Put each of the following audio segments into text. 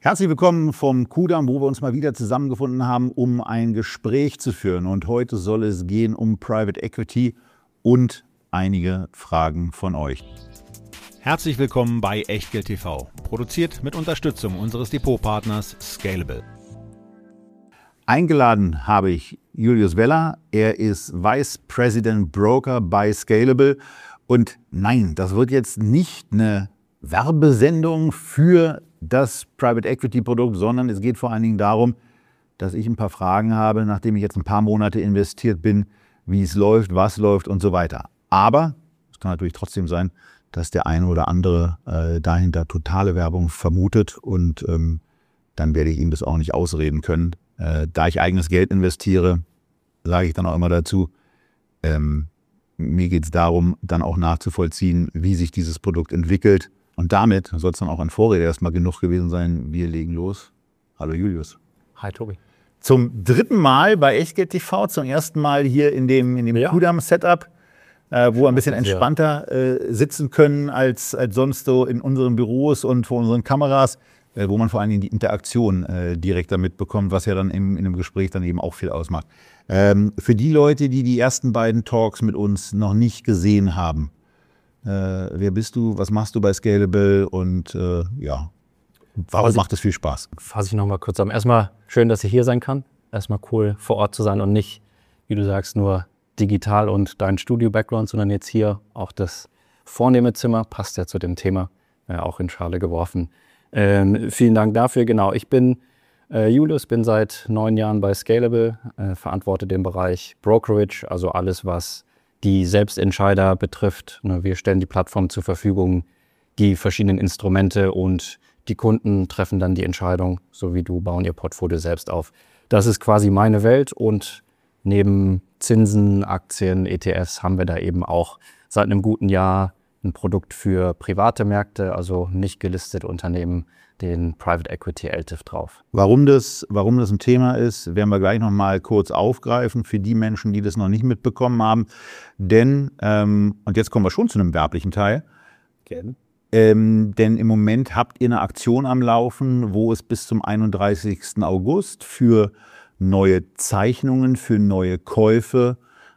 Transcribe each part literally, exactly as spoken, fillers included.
Herzlich willkommen vom Kudamm, wo wir uns mal wieder zusammengefunden haben, um ein Gespräch zu führen. Und heute soll es gehen um Private Equity und einige Fragen von euch. Herzlich willkommen bei Echtgeld T V, produziert mit Unterstützung unseres Depotpartners Scalable. Eingeladen habe ich Julius Weller. Er ist Vice President Broker bei Scalable. Und nein, das wird jetzt nicht eine Werbesendung für das Private Equity Produkt, sondern es geht vor allen Dingen darum, dass ich ein paar Fragen habe, nachdem ich jetzt ein paar Monate investiert bin, wie es läuft, was läuft und so weiter. Aber es kann natürlich trotzdem sein, dass der eine oder andere äh, dahinter totale Werbung vermutet und ähm, dann werde ich ihm das auch nicht ausreden können. Äh, da ich eigenes Geld investiere, sage ich dann auch immer dazu, ähm, mir geht es darum, dann auch nachzuvollziehen, wie sich dieses Produkt entwickelt. Und damit soll es dann auch an Vorrede erstmal genug gewesen sein. Wir legen los. Hallo Julius. Hi Tobi. Zum dritten Mal bei Echtgeld T V, zum ersten Mal hier in dem, in dem Ja. Kudamm-Setup, äh, wo wir ein bisschen Ja. entspannter äh, sitzen können als, als sonst so in unseren Büros und vor unseren Kameras, äh, wo man vor allen Dingen die Interaktion äh, direkt damit bekommt, was ja dann im, in einem Gespräch dann eben auch viel ausmacht. Ähm, für die Leute, die die ersten beiden Talks mit uns noch nicht gesehen haben, Äh, wer bist du, was machst du bei Scalable und äh, ja, warum Also, macht es viel Spaß? Fasse ich noch mal kurz zusammen. Erstmal schön, dass ich hier sein kann. Erstmal cool, vor Ort zu sein und nicht, wie du sagst, nur digital und dein Studio-Background, sondern jetzt hier auch das vornehme Zimmer. Passt ja zu dem Thema, äh, auch in Schale geworfen. Ähm, vielen Dank dafür. Genau, ich bin äh, Julius, bin seit neun Jahren bei Scalable, äh, verantworte den Bereich Brokerage, also alles, was die Selbstentscheider betrifft. Wir stellen die Plattform zur Verfügung, die verschiedenen Instrumente und die Kunden treffen dann die Entscheidung, so wie du, bauen ihr Portfolio selbst auf. Das ist quasi meine Welt und neben Zinsen, Aktien, E T Fs haben wir da eben auch seit einem guten Jahr ein Produkt für private Märkte, also nicht gelistete Unternehmen, den Private Equity L T I F drauf. Warum das, warum das ein Thema ist, werden wir gleich noch mal kurz aufgreifen für die Menschen, die das noch nicht mitbekommen haben. Denn, ähm, und jetzt kommen wir schon zu einem werblichen Teil, Okay. ähm, denn im Moment habt ihr eine Aktion am Laufen, wo es bis zum einunddreißigsten August für neue Zeichnungen, für neue Käufe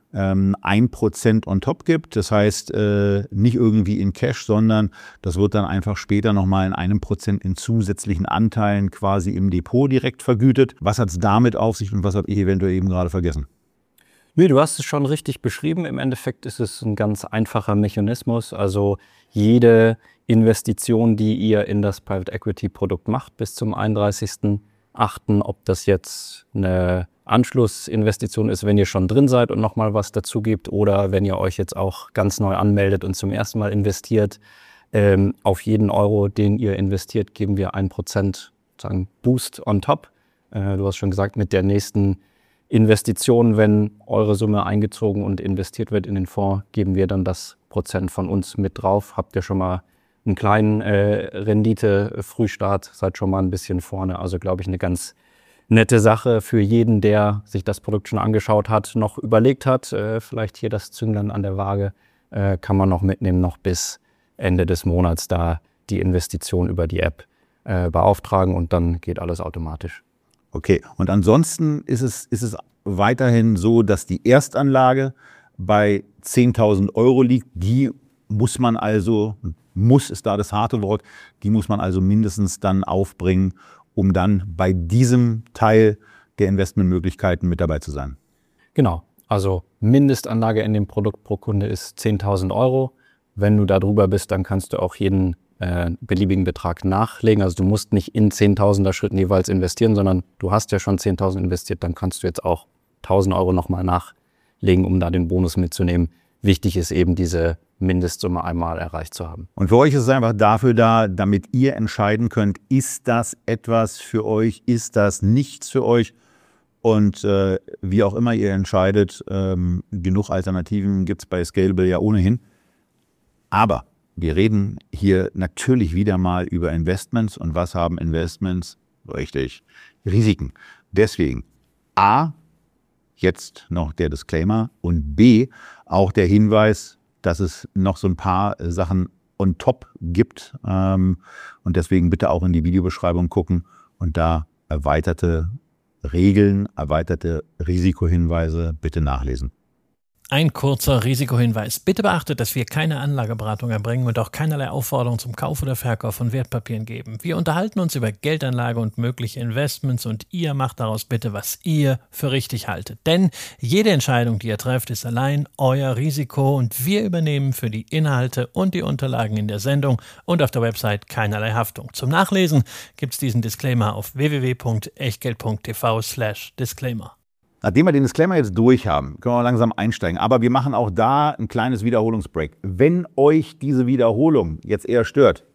ein Prozent on top gibt. Das heißt, äh, nicht irgendwie in Cash, sondern das wird dann einfach später nochmal in einem Prozent in zusätzlichen Anteilen quasi im Depot direkt vergütet. Was hat es damit auf sich und was habe ich eventuell eben gerade vergessen? Nee, du hast es schon richtig beschrieben. Im Endeffekt ist es ein ganz einfacher Mechanismus. Also jede Investition, die ihr in das Private Equity Produkt macht bis zum einunddreißigsten achten, ob das jetzt eine Anschlussinvestition ist, wenn ihr schon drin seid und nochmal was dazu gibt oder wenn ihr euch jetzt auch ganz neu anmeldet und zum ersten Mal investiert. Ähm, auf jeden Euro, den ihr investiert, geben wir ein Prozent sagen Boost on top. Äh, du hast schon gesagt, mit der nächsten Investition, wenn eure Summe eingezogen und investiert wird in den Fonds, geben wir dann das Prozent von uns mit drauf. Habt ihr schon mal einen kleinen äh, Rendite-Frühstart, seid schon mal ein bisschen vorne. Also glaube ich eine ganz nette Sache für jeden, der sich das Produkt schon angeschaut hat, noch überlegt hat, äh, vielleicht hier das Zünglein an der Waage, äh, kann man noch mitnehmen, noch bis Ende des Monats da die Investition über die App äh, beauftragen und dann geht alles automatisch. Okay, und ansonsten ist es, ist es weiterhin so, dass die Erstanlage bei zehntausend Euro liegt. Die muss man also, muss ist da das harte Wort, die muss man also mindestens dann aufbringen, um dann bei diesem Teil der Investmentmöglichkeiten mit dabei zu sein. Genau, also Mindestanlage in dem Produkt pro Kunde ist zehntausend Euro. Wenn du da drüber bist, dann kannst du auch jeden äh, beliebigen Betrag nachlegen. Also du musst nicht in zehntausender Schritten jeweils investieren, sondern du hast ja schon zehntausend investiert, dann kannst du jetzt auch tausend Euro nochmal nachlegen, um da den Bonus mitzunehmen. Wichtig ist eben diese Mindestsumme einmal erreicht zu haben. Und für euch ist es einfach dafür da, damit ihr entscheiden könnt, ist das etwas für euch, ist das nichts für euch? Und äh, wie auch immer ihr entscheidet, ähm, genug Alternativen gibt es bei Scalable ja ohnehin. Aber wir reden hier natürlich wieder mal über Investments. Und was haben Investments? Richtig, Risiken. Deswegen A, jetzt noch der Disclaimer und B, auch der Hinweis, dass es noch so ein paar Sachen on top gibt. Ähm, und deswegen bitte auch in die Videobeschreibung gucken und da erweiterte Regeln, erweiterte Risikohinweise bitte nachlesen. Ein kurzer Risikohinweis. Bitte beachtet, dass wir keine Anlageberatung erbringen und auch keinerlei Aufforderung zum Kauf oder Verkauf von Wertpapieren geben. Wir unterhalten uns über Geldanlage und mögliche Investments und ihr macht daraus bitte, was ihr für richtig haltet. Denn jede Entscheidung, die ihr trefft, ist allein euer Risiko und wir übernehmen für die Inhalte und die Unterlagen in der Sendung und auf der Website keinerlei Haftung. Zum Nachlesen gibt es diesen Disclaimer auf w w w punkt echtgeld punkt t v slash disclaimer. Nachdem wir den Disclaimer jetzt durch haben, können wir langsam einsteigen. Aber wir machen auch da ein kleines Wiederholungsbreak. Wenn euch diese Wiederholung jetzt eher stört,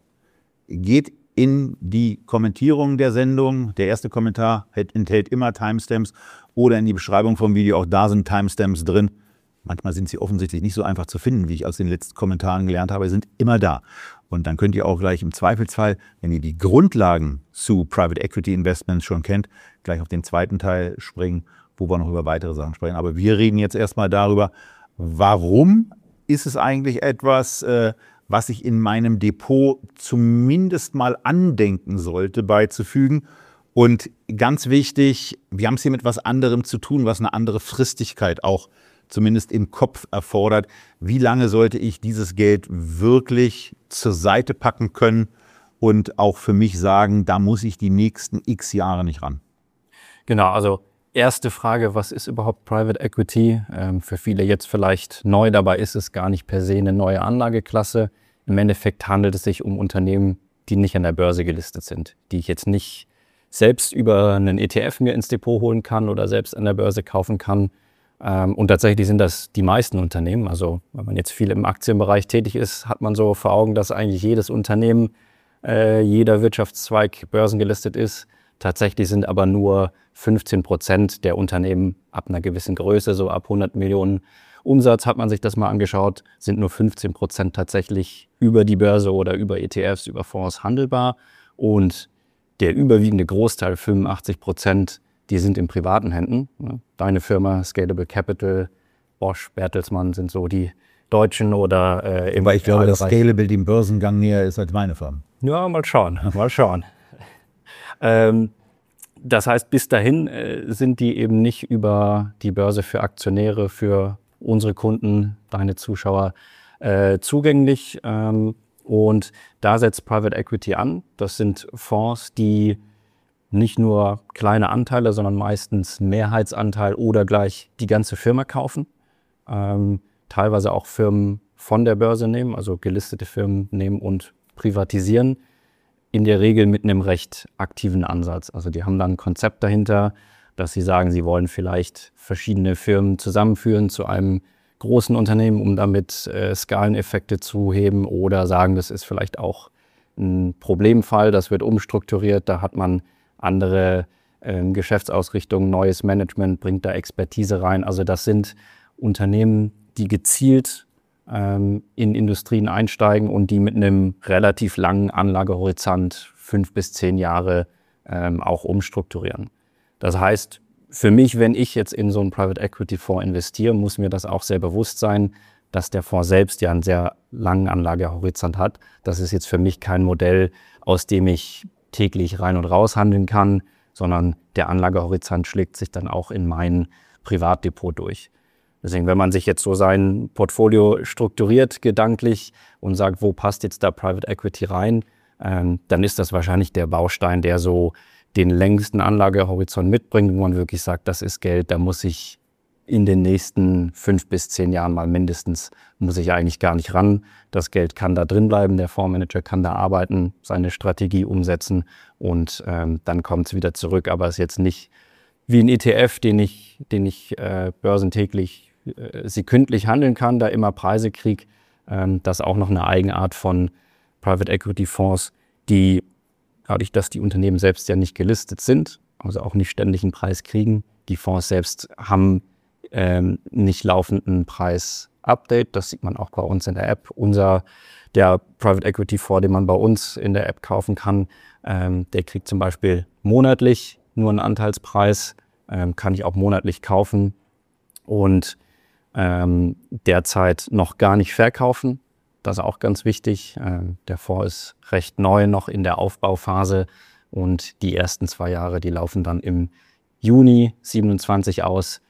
geht in die Kommentierung der Sendung. Der erste Kommentar enthält immer Timestamps oder in die Beschreibung vom Video. Auch da sind Timestamps drin. Manchmal sind sie offensichtlich nicht so einfach zu finden, wie ich aus den letzten Kommentaren gelernt habe. Sie sind immer da. Und dann könnt ihr auch gleich im Zweifelsfall, wenn ihr die Grundlagen zu Private Equity Investments schon kennt, gleich auf den zweiten Teil springen, wo wir noch über weitere Sachen sprechen. Aber wir reden jetzt erstmal darüber, warum ist es eigentlich etwas, äh, was ich in meinem Depot zumindest mal andenken sollte, beizufügen. Und ganz wichtig, wir haben es hier mit was anderem zu tun, was eine andere Fristigkeit auch zumindest im Kopf erfordert. Wie lange sollte ich dieses Geld wirklich zur Seite packen können und auch für mich sagen, da muss ich die nächsten x Jahre nicht ran? Genau, also erste Frage, was ist überhaupt Private Equity? Ähm, für viele jetzt vielleicht neu, dabei ist es gar nicht per se eine neue Anlageklasse. Im Endeffekt handelt es sich um Unternehmen, die nicht an der Börse gelistet sind, die ich jetzt nicht selbst über einen E T F mir ins Depot holen kann oder selbst an der Börse kaufen kann. Ähm, und tatsächlich sind das die meisten Unternehmen. Also wenn man jetzt viel im Aktienbereich tätig ist, hat man so vor Augen, dass eigentlich jedes Unternehmen, äh, jeder Wirtschaftszweig börsengelistet ist. Tatsächlich sind aber nur fünfzehn Prozent der Unternehmen ab einer gewissen Größe, so ab hundert Millionen Umsatz, hat man sich das mal angeschaut, sind nur fünfzehn Prozent tatsächlich über die Börse oder über E T Fs, über Fonds handelbar. Und der überwiegende Großteil, fünfundachtzig Prozent, die sind in privaten Händen. Deine Firma, Scalable Capital, Bosch, Bertelsmann sind so die Deutschen oder äh, im Weil ich glaube, dass Scalable dem Börsengang näher ist als meine Firma. Ja, mal schauen, mal schauen. ähm, das heißt, bis dahin äh, sind die eben nicht über die Börse für Aktionäre, für unsere Kunden, deine Zuschauer äh, zugänglich. Ähm, und da setzt Private Equity an. Das sind Fonds, die nicht nur kleine Anteile, sondern meistens Mehrheitsanteil oder gleich die ganze Firma kaufen. Ähm, teilweise auch Firmen von der Börse nehmen, also gelistete Firmen nehmen und privatisieren. In der Regel mit einem recht aktiven Ansatz. Also die haben dann ein Konzept dahinter, dass sie sagen, sie wollen vielleicht verschiedene Firmen zusammenführen zu einem großen Unternehmen, um damit äh, Skaleneffekte zu heben, oder sagen, das ist vielleicht auch ein Problemfall, das wird umstrukturiert, da hat man andere äh, Geschäftsausrichtungen, neues Management, bringt da Expertise rein. Also das sind Unternehmen, die gezielt ähm, in Industrien einsteigen und die mit einem relativ langen Anlagehorizont, fünf bis zehn Jahre, ähm, auch umstrukturieren. Das heißt, für mich, wenn ich jetzt in so einen Private Equity Fonds investiere, muss mir das auch sehr bewusst sein, dass der Fonds selbst ja einen sehr langen Anlagehorizont hat. Das ist jetzt für mich kein Modell, aus dem ich täglich rein und raus handeln kann, sondern der Anlagehorizont schlägt sich dann auch in mein Privatdepot durch. Deswegen, wenn man sich jetzt so sein Portfolio strukturiert gedanklich und sagt, wo passt jetzt da Private Equity rein, ähm, dann ist das wahrscheinlich der Baustein, der so den längsten Anlagehorizont mitbringt, wo man wirklich sagt, das ist Geld, da muss ich in den nächsten fünf bis zehn Jahren mal mindestens, muss ich eigentlich gar nicht ran. Das Geld kann da drin bleiben, der Fondsmanager kann da arbeiten, seine Strategie umsetzen und ähm, dann kommt es wieder zurück. Aber es ist jetzt nicht wie ein E T F, den ich, den ich äh, börsentäglich, äh, sekündlich handeln kann, da immer Preise kriege. Ähm, das ist auch noch eine Eigenart von Private Equity Fonds, die dadurch, dass die Unternehmen selbst ja nicht gelistet sind, also auch nicht ständig einen Preis kriegen. Die Fonds selbst haben ähm, nicht laufenden Preis-Update. Das sieht man auch bei uns in der App. Unser, der Private Equity Fonds, den man bei uns in der App kaufen kann, ähm, der kriegt zum Beispiel monatlich nur einen Anteilspreis, ähm, kann ich auch monatlich kaufen und ähm, derzeit noch gar nicht verkaufen. Das ist auch ganz wichtig. Der Fonds ist recht neu noch in der Aufbauphase und die ersten zwei Jahre, die laufen dann im Juni siebenundzwanzig aus.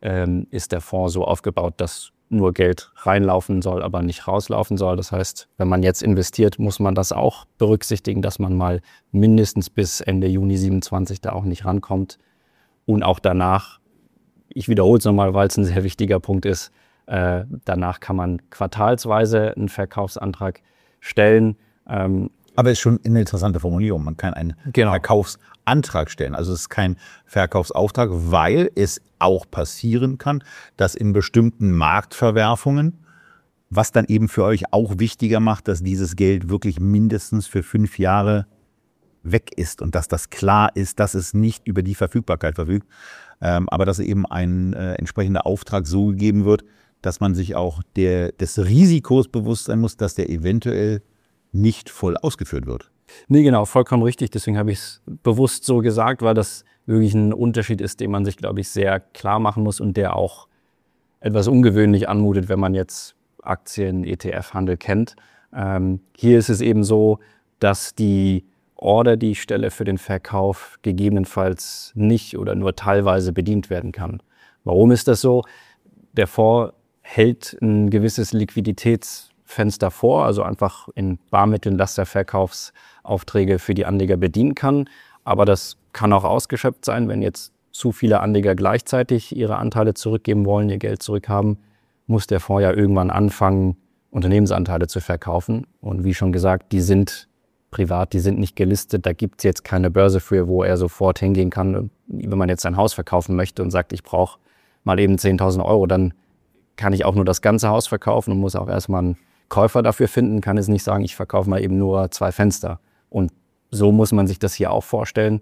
Ist der Fonds so aufgebaut, dass nur Geld reinlaufen soll, aber nicht rauslaufen soll. Das heißt, wenn man jetzt investiert, muss man das auch berücksichtigen, dass man mal mindestens bis Ende Juni siebenundzwanzig da auch nicht rankommt. Und auch danach, ich wiederhole es nochmal, weil es ein sehr wichtiger Punkt ist, äh, danach kann man quartalsweise einen Verkaufsantrag stellen. Ähm, Aber es ist schon eine interessante Formulierung. Man kann einen genau. Verkaufsantrag stellen. Also es ist kein Verkaufsauftrag, weil es auch passieren kann, dass in bestimmten Marktverwerfungen, was dann eben für euch auch wichtiger macht, dass dieses Geld wirklich mindestens für fünf Jahre weg ist und dass das klar ist, dass es nicht über die Verfügbarkeit verfügt, ähm, aber dass eben ein äh, entsprechender Auftrag so gegeben wird, dass man sich auch der, des Risikos bewusst sein muss, dass der eventuell nicht voll ausgeführt wird. Nee, genau, vollkommen richtig. Deswegen habe ich es bewusst so gesagt, weil das wirklich ein Unterschied ist, den man sich, glaube ich, sehr klar machen muss und der auch etwas ungewöhnlich anmutet, wenn man jetzt Aktien-E T F-Handel kennt. Ähm, hier ist es eben so, dass die Order, die ich stelle für den Verkauf, gegebenenfalls nicht oder nur teilweise bedient werden kann. Warum ist das so? Der Fonds hält ein gewisses Liquiditätsfenster vor, also einfach in Barmitteln, dass er Verkaufsaufträge für die Anleger bedienen kann. Aber das kann auch ausgeschöpft sein, wenn jetzt zu viele Anleger gleichzeitig ihre Anteile zurückgeben wollen, ihr Geld zurückhaben, muss der Fonds ja irgendwann anfangen, Unternehmensanteile zu verkaufen. Und wie schon gesagt, die sind privat, die sind nicht gelistet. Da gibt es jetzt keine Börse für, wo er sofort hingehen kann. Wenn man jetzt sein Haus verkaufen möchte und sagt, ich brauche mal eben zehntausend Euro, dann kann ich auch nur das ganze Haus verkaufen und muss auch erstmal einen Käufer dafür finden, kann es nicht sagen, ich verkaufe mal eben nur zwei Fenster. Und so muss man sich das hier auch vorstellen.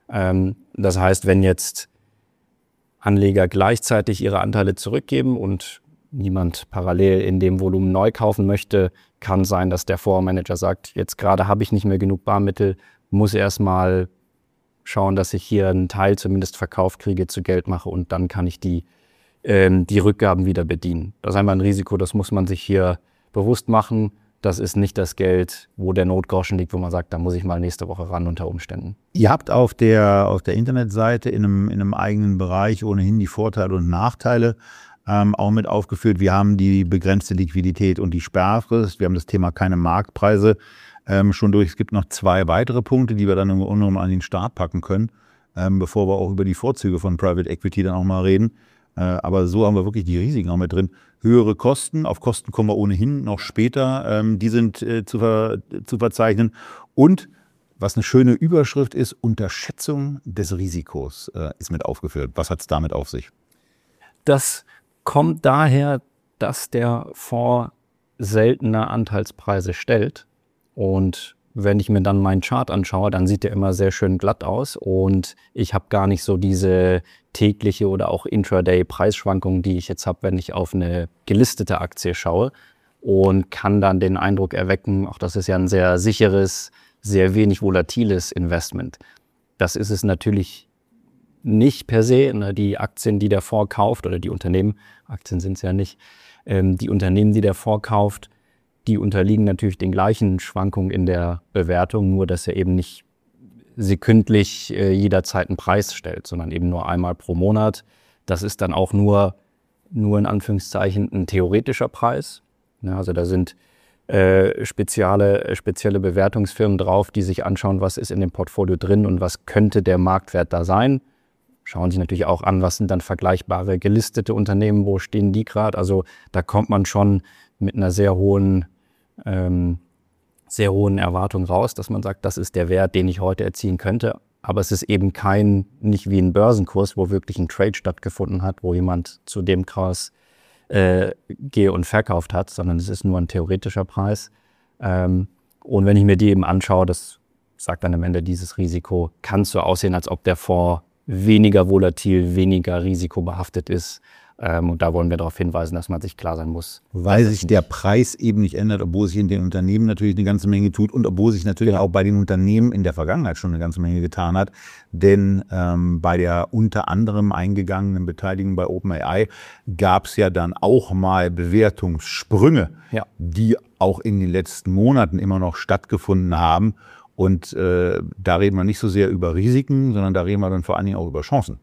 Das heißt, wenn jetzt Anleger gleichzeitig ihre Anteile zurückgeben und niemand parallel in dem Volumen neu kaufen möchte, kann sein, dass der Fondsmanager sagt, jetzt gerade habe ich nicht mehr genug Barmittel, muss erstmal schauen, dass ich hier einen Teil zumindest verkauft kriege, zu Geld mache und dann kann ich die, ähm, die Rückgaben wieder bedienen. Das ist einmal ein Risiko, das muss man sich hier bewusst machen. Das ist nicht das Geld, wo der Notgroschen liegt, wo man sagt, da muss ich mal nächste Woche ran unter Umständen. Ihr habt auf der, auf der Internetseite in einem, in einem eigenen Bereich ohnehin die Vorteile und Nachteile ähm, auch mit aufgeführt. Wir haben die begrenzte Liquidität und die Sperrfrist. Wir haben das Thema keine Marktpreise ähm, schon durch. Es gibt noch zwei weitere Punkte, die wir dann im Grunde genommen an den Start packen können, ähm, bevor wir auch über die Vorzüge von Private Equity dann auch mal reden. Äh, aber so haben wir wirklich die Risiken auch mit drin. Höhere Kosten, auf Kosten kommen wir ohnehin noch später, ähm, die sind äh, zu, ver, zu verzeichnen. Und was eine schöne Überschrift ist, Unterschätzung des Risikos äh, ist mit aufgeführt. Was hat es damit auf sich? Das kommt daher, dass der Fonds seltener Anteilspreise stellt. Und wenn ich mir dann meinen Chart anschaue, dann sieht der immer sehr schön glatt aus. Und ich habe gar nicht so diese tägliche oder auch Intraday-Preisschwankungen, die ich jetzt habe, wenn ich auf eine gelistete Aktie schaue. Und kann dann den Eindruck erwecken, auch das ist ja ein sehr sicheres, sehr wenig volatiles Investment. Das ist es natürlich nicht per se. Die Aktien, die der Fonds kauft, oder die Unternehmen, Aktien sind es ja nicht, ähm, die Unternehmen, die der Fonds kauft, die unterliegen natürlich den gleichen Schwankungen in der Bewertung, nur dass er eben nicht sekündlich äh, jederzeit einen Preis stellt, sondern eben nur einmal pro Monat. Das ist dann auch nur, nur in Anführungszeichen ein theoretischer Preis. Ja, also da sind äh, spezielle, spezielle Bewertungsfirmen drauf, die sich anschauen, was ist in dem Portfolio drin und was könnte der Marktwert da sein. Schauen sich natürlich auch an, was sind dann vergleichbare gelistete Unternehmen, wo stehen die gerade. Also da kommt man schon mit einer sehr hohen, ähm, sehr hohen Erwartung raus, dass man sagt, das ist der Wert, den ich heute erzielen könnte. Aber es ist eben kein, nicht wie ein Börsenkurs, wo wirklich ein Trade stattgefunden hat, wo jemand zu dem Kurs äh, gehe und verkauft hat, sondern es ist nur ein theoretischer Preis. Ähm, und wenn ich mir die eben anschaue, das sagt dann am Ende dieses Risiko, kann es so aussehen, als ob der Fonds weniger volatil, weniger risikobehaftet ist, Ähm, und da wollen wir darauf hinweisen, dass man sich klar sein muss. Weil sich der Preis eben nicht ändert, obwohl sich in den Unternehmen natürlich eine ganze Menge tut und obwohl sich natürlich auch bei den Unternehmen in der Vergangenheit schon eine ganze Menge getan hat. Denn ähm, bei der unter anderem eingegangenen Beteiligung bei OpenAI gab es ja dann auch mal Bewertungssprünge, ja. die auch in den letzten Monaten immer noch stattgefunden haben. Und äh, da reden wir nicht so sehr über Risiken, sondern da reden wir dann vor allen Dingen auch über Chancen.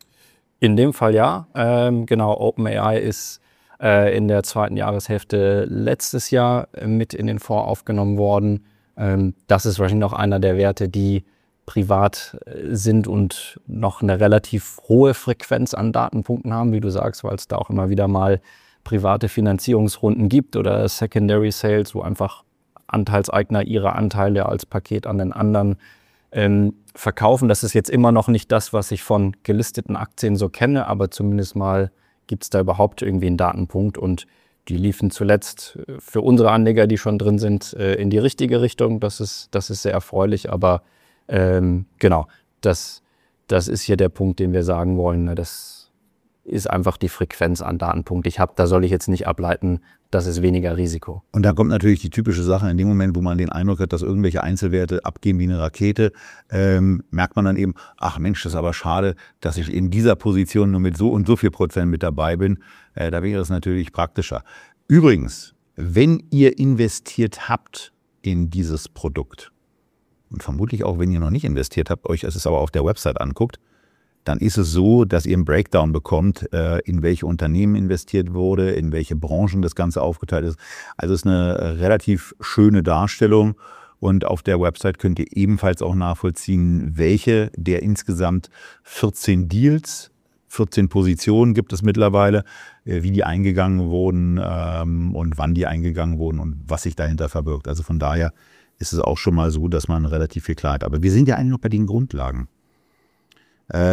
In dem Fall ja. Ähm, genau, OpenAI ist äh, in der zweiten Jahreshälfte letztes Jahr mit in den Fonds aufgenommen worden. Ähm, das ist wahrscheinlich noch einer der Werte, die privat sind und noch eine relativ hohe Frequenz an Datenpunkten haben, wie du sagst, weil es da auch immer wieder mal private Finanzierungsrunden gibt oder Secondary Sales, wo einfach Anteilseigner ihre Anteile als Paket an den anderen ähm, verkaufen. Das ist jetzt immer noch nicht das, was ich von gelisteten Aktien so kenne, aber zumindest mal gibt es da überhaupt irgendwie einen Datenpunkt und die liefen zuletzt für unsere Anleger, die schon drin sind, äh, in die richtige Richtung. Das ist, das ist sehr erfreulich, aber ähm, genau, das, das ist hier der Punkt, den wir sagen wollen. Ne? Das ist einfach die Frequenz an Datenpunkt. Ich habe, da soll ich jetzt nicht ableiten, das ist weniger Risiko. Und da kommt natürlich die typische Sache, in dem Moment, wo man den Eindruck hat, dass irgendwelche Einzelwerte abgehen wie eine Rakete, ähm, merkt man dann eben, ach Mensch, das ist aber schade, dass ich in dieser Position nur mit so und so viel Prozent mit dabei bin. Äh, da wäre es natürlich praktischer. Übrigens, wenn ihr investiert habt in dieses Produkt und vermutlich auch, wenn ihr noch nicht investiert habt, euch es aber auf der Website anguckt, dann ist es so, dass ihr einen Breakdown bekommt, in welche Unternehmen investiert wurde, in welche Branchen das Ganze aufgeteilt ist. Also es ist eine relativ schöne Darstellung und auf der Website könnt ihr ebenfalls auch nachvollziehen, welche der insgesamt vierzehn Deals, vierzehn Positionen gibt es mittlerweile, wie die eingegangen wurden und wann die eingegangen wurden und was sich dahinter verbirgt. Also von daher ist es auch schon mal so, dass man relativ viel klar hat. Aber wir sind ja eigentlich noch bei den Grundlagen. Äh,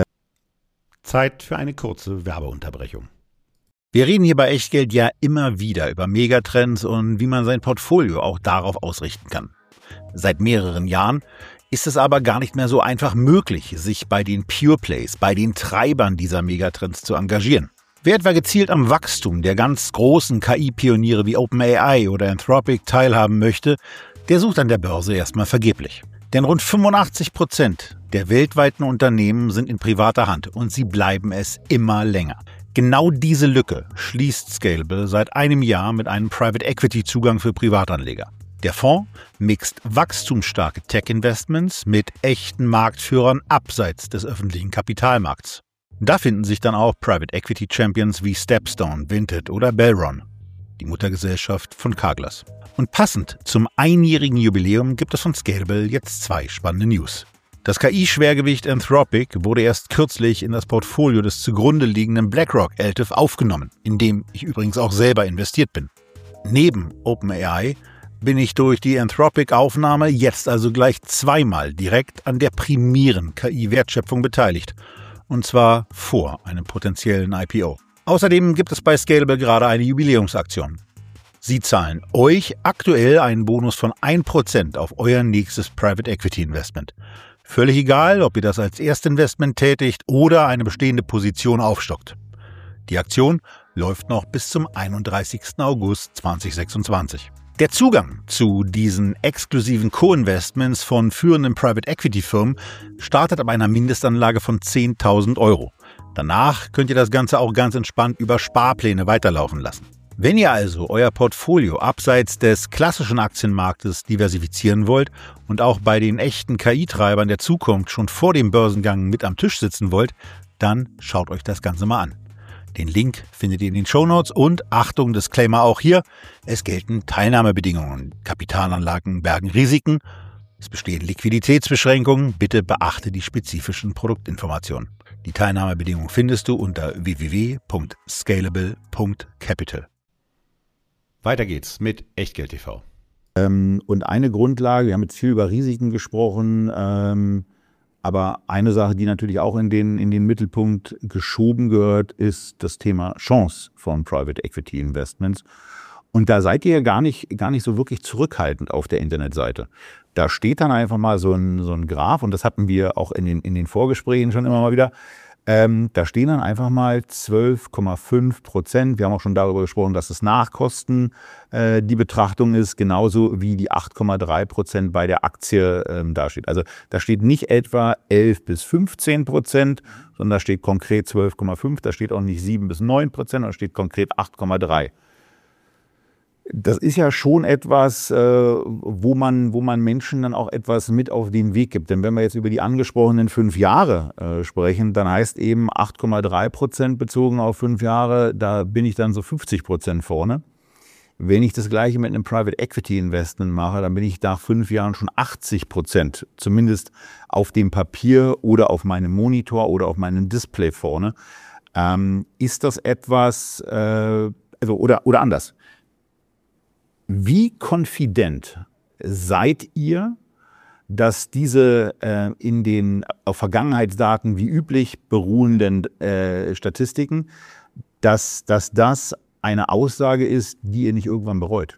Zeit für eine kurze Werbeunterbrechung. Wir reden hier bei Echtgeld ja immer wieder über Megatrends und wie man sein Portfolio auch darauf ausrichten kann. Seit mehreren Jahren ist es aber gar nicht mehr so einfach möglich, sich bei den Pure Plays, bei den Treibern dieser Megatrends zu engagieren. Wer etwa gezielt am Wachstum der ganz großen K I-Pioniere wie OpenAI oder Anthropic teilhaben möchte, der sucht an der Börse erstmal vergeblich. Denn rund fünfundachtzig Prozent der weltweiten Unternehmen sind in privater Hand und sie bleiben es immer länger. Genau diese Lücke schließt Scalable seit einem Jahr mit einem Private Equity Zugang für Privatanleger. Der Fonds mixt wachstumsstarke Tech-Investments mit echten Marktführern abseits des öffentlichen Kapitalmarkts. Da finden sich dann auch Private Equity Champions wie Stepstone, Vinted oder Belron, die Muttergesellschaft von Carglass. Und passend zum einjährigen Jubiläum gibt es von Scalable jetzt zwei spannende News. Das K I-Schwergewicht Anthropic wurde erst kürzlich in das Portfolio des zugrunde liegenden BlackRock L T I F aufgenommen, in dem ich übrigens auch selber investiert bin. Neben OpenAI bin ich durch die Anthropic-Aufnahme jetzt also gleich zweimal direkt an der primären K I-Wertschöpfung beteiligt. Und zwar vor einem potenziellen I P O. Außerdem gibt es bei Scalable gerade eine Jubiläumsaktion. Sie zahlen euch aktuell einen Bonus von ein Prozent auf euer nächstes Private Equity Investment. Völlig egal, ob ihr das als Erstinvestment tätigt oder eine bestehende Position aufstockt. Die Aktion läuft noch bis zum einunddreißigsten August zweitausendsechsundzwanzig. Der Zugang zu diesen exklusiven Co-Investments von führenden Private Equity Firmen startet ab einer Mindestanlage von zehntausend Euro. Danach könnt ihr das Ganze auch ganz entspannt über Sparpläne weiterlaufen lassen. Wenn ihr also euer Portfolio abseits des klassischen Aktienmarktes diversifizieren wollt und auch bei den echten K I-Treibern der Zukunft schon vor dem Börsengang mit am Tisch sitzen wollt, dann schaut euch das Ganze mal an. Den Link findet ihr in den Shownotes und Achtung, Disclaimer auch hier, es gelten Teilnahmebedingungen. Kapitalanlagen bergen Risiken, es bestehen Liquiditätsbeschränkungen, bitte beachte die spezifischen Produktinformationen. Die Teilnahmebedingungen findest du unter w w w punkt scalable punkt capital. Weiter geht's mit Echtgeld T V. Ähm, und eine Grundlage, wir haben jetzt viel über Risiken gesprochen, ähm, aber eine Sache, die natürlich auch in den, in den Mittelpunkt geschoben gehört, ist das Thema Chance von Private Equity Investments. Und da seid ihr gar nicht, gar nicht so wirklich zurückhaltend auf der Internetseite. Da steht dann einfach mal so ein, so ein Graph, und das hatten wir auch in den, in den Vorgesprächen schon immer mal wieder. Ähm, da stehen dann einfach mal zwölf Komma fünf Prozent. Wir haben auch schon darüber gesprochen, dass es nach Kosten äh, die Betrachtung ist, genauso wie die acht Komma drei Prozent bei der Aktie ähm, dasteht. Also da steht nicht etwa elf bis fünfzehn Prozent, sondern da steht konkret zwölf Komma fünf, da steht auch nicht sieben bis neun Prozent, da steht konkret acht Komma drei. Das ist ja schon etwas, äh, wo man, wo man Menschen dann auch etwas mit auf den Weg gibt. Denn wenn wir jetzt über die angesprochenen fünf Jahre äh, sprechen, dann heißt eben acht Komma drei Prozent bezogen auf fünf Jahre, da bin ich dann so fünfzig Prozent vorne. Wenn ich das Gleiche mit einem Private Equity Investment mache, dann bin ich nach fünf Jahren schon achtzig Prozent, zumindest auf dem Papier oder auf meinem Monitor oder auf meinem Display vorne. Ähm, ist das etwas, äh, also oder, oder anders? Wie konfident seid ihr, dass diese äh, in den auf Vergangenheitsdaten wie üblich beruhenden äh, Statistiken, dass, dass das eine Aussage ist, die ihr nicht irgendwann bereut?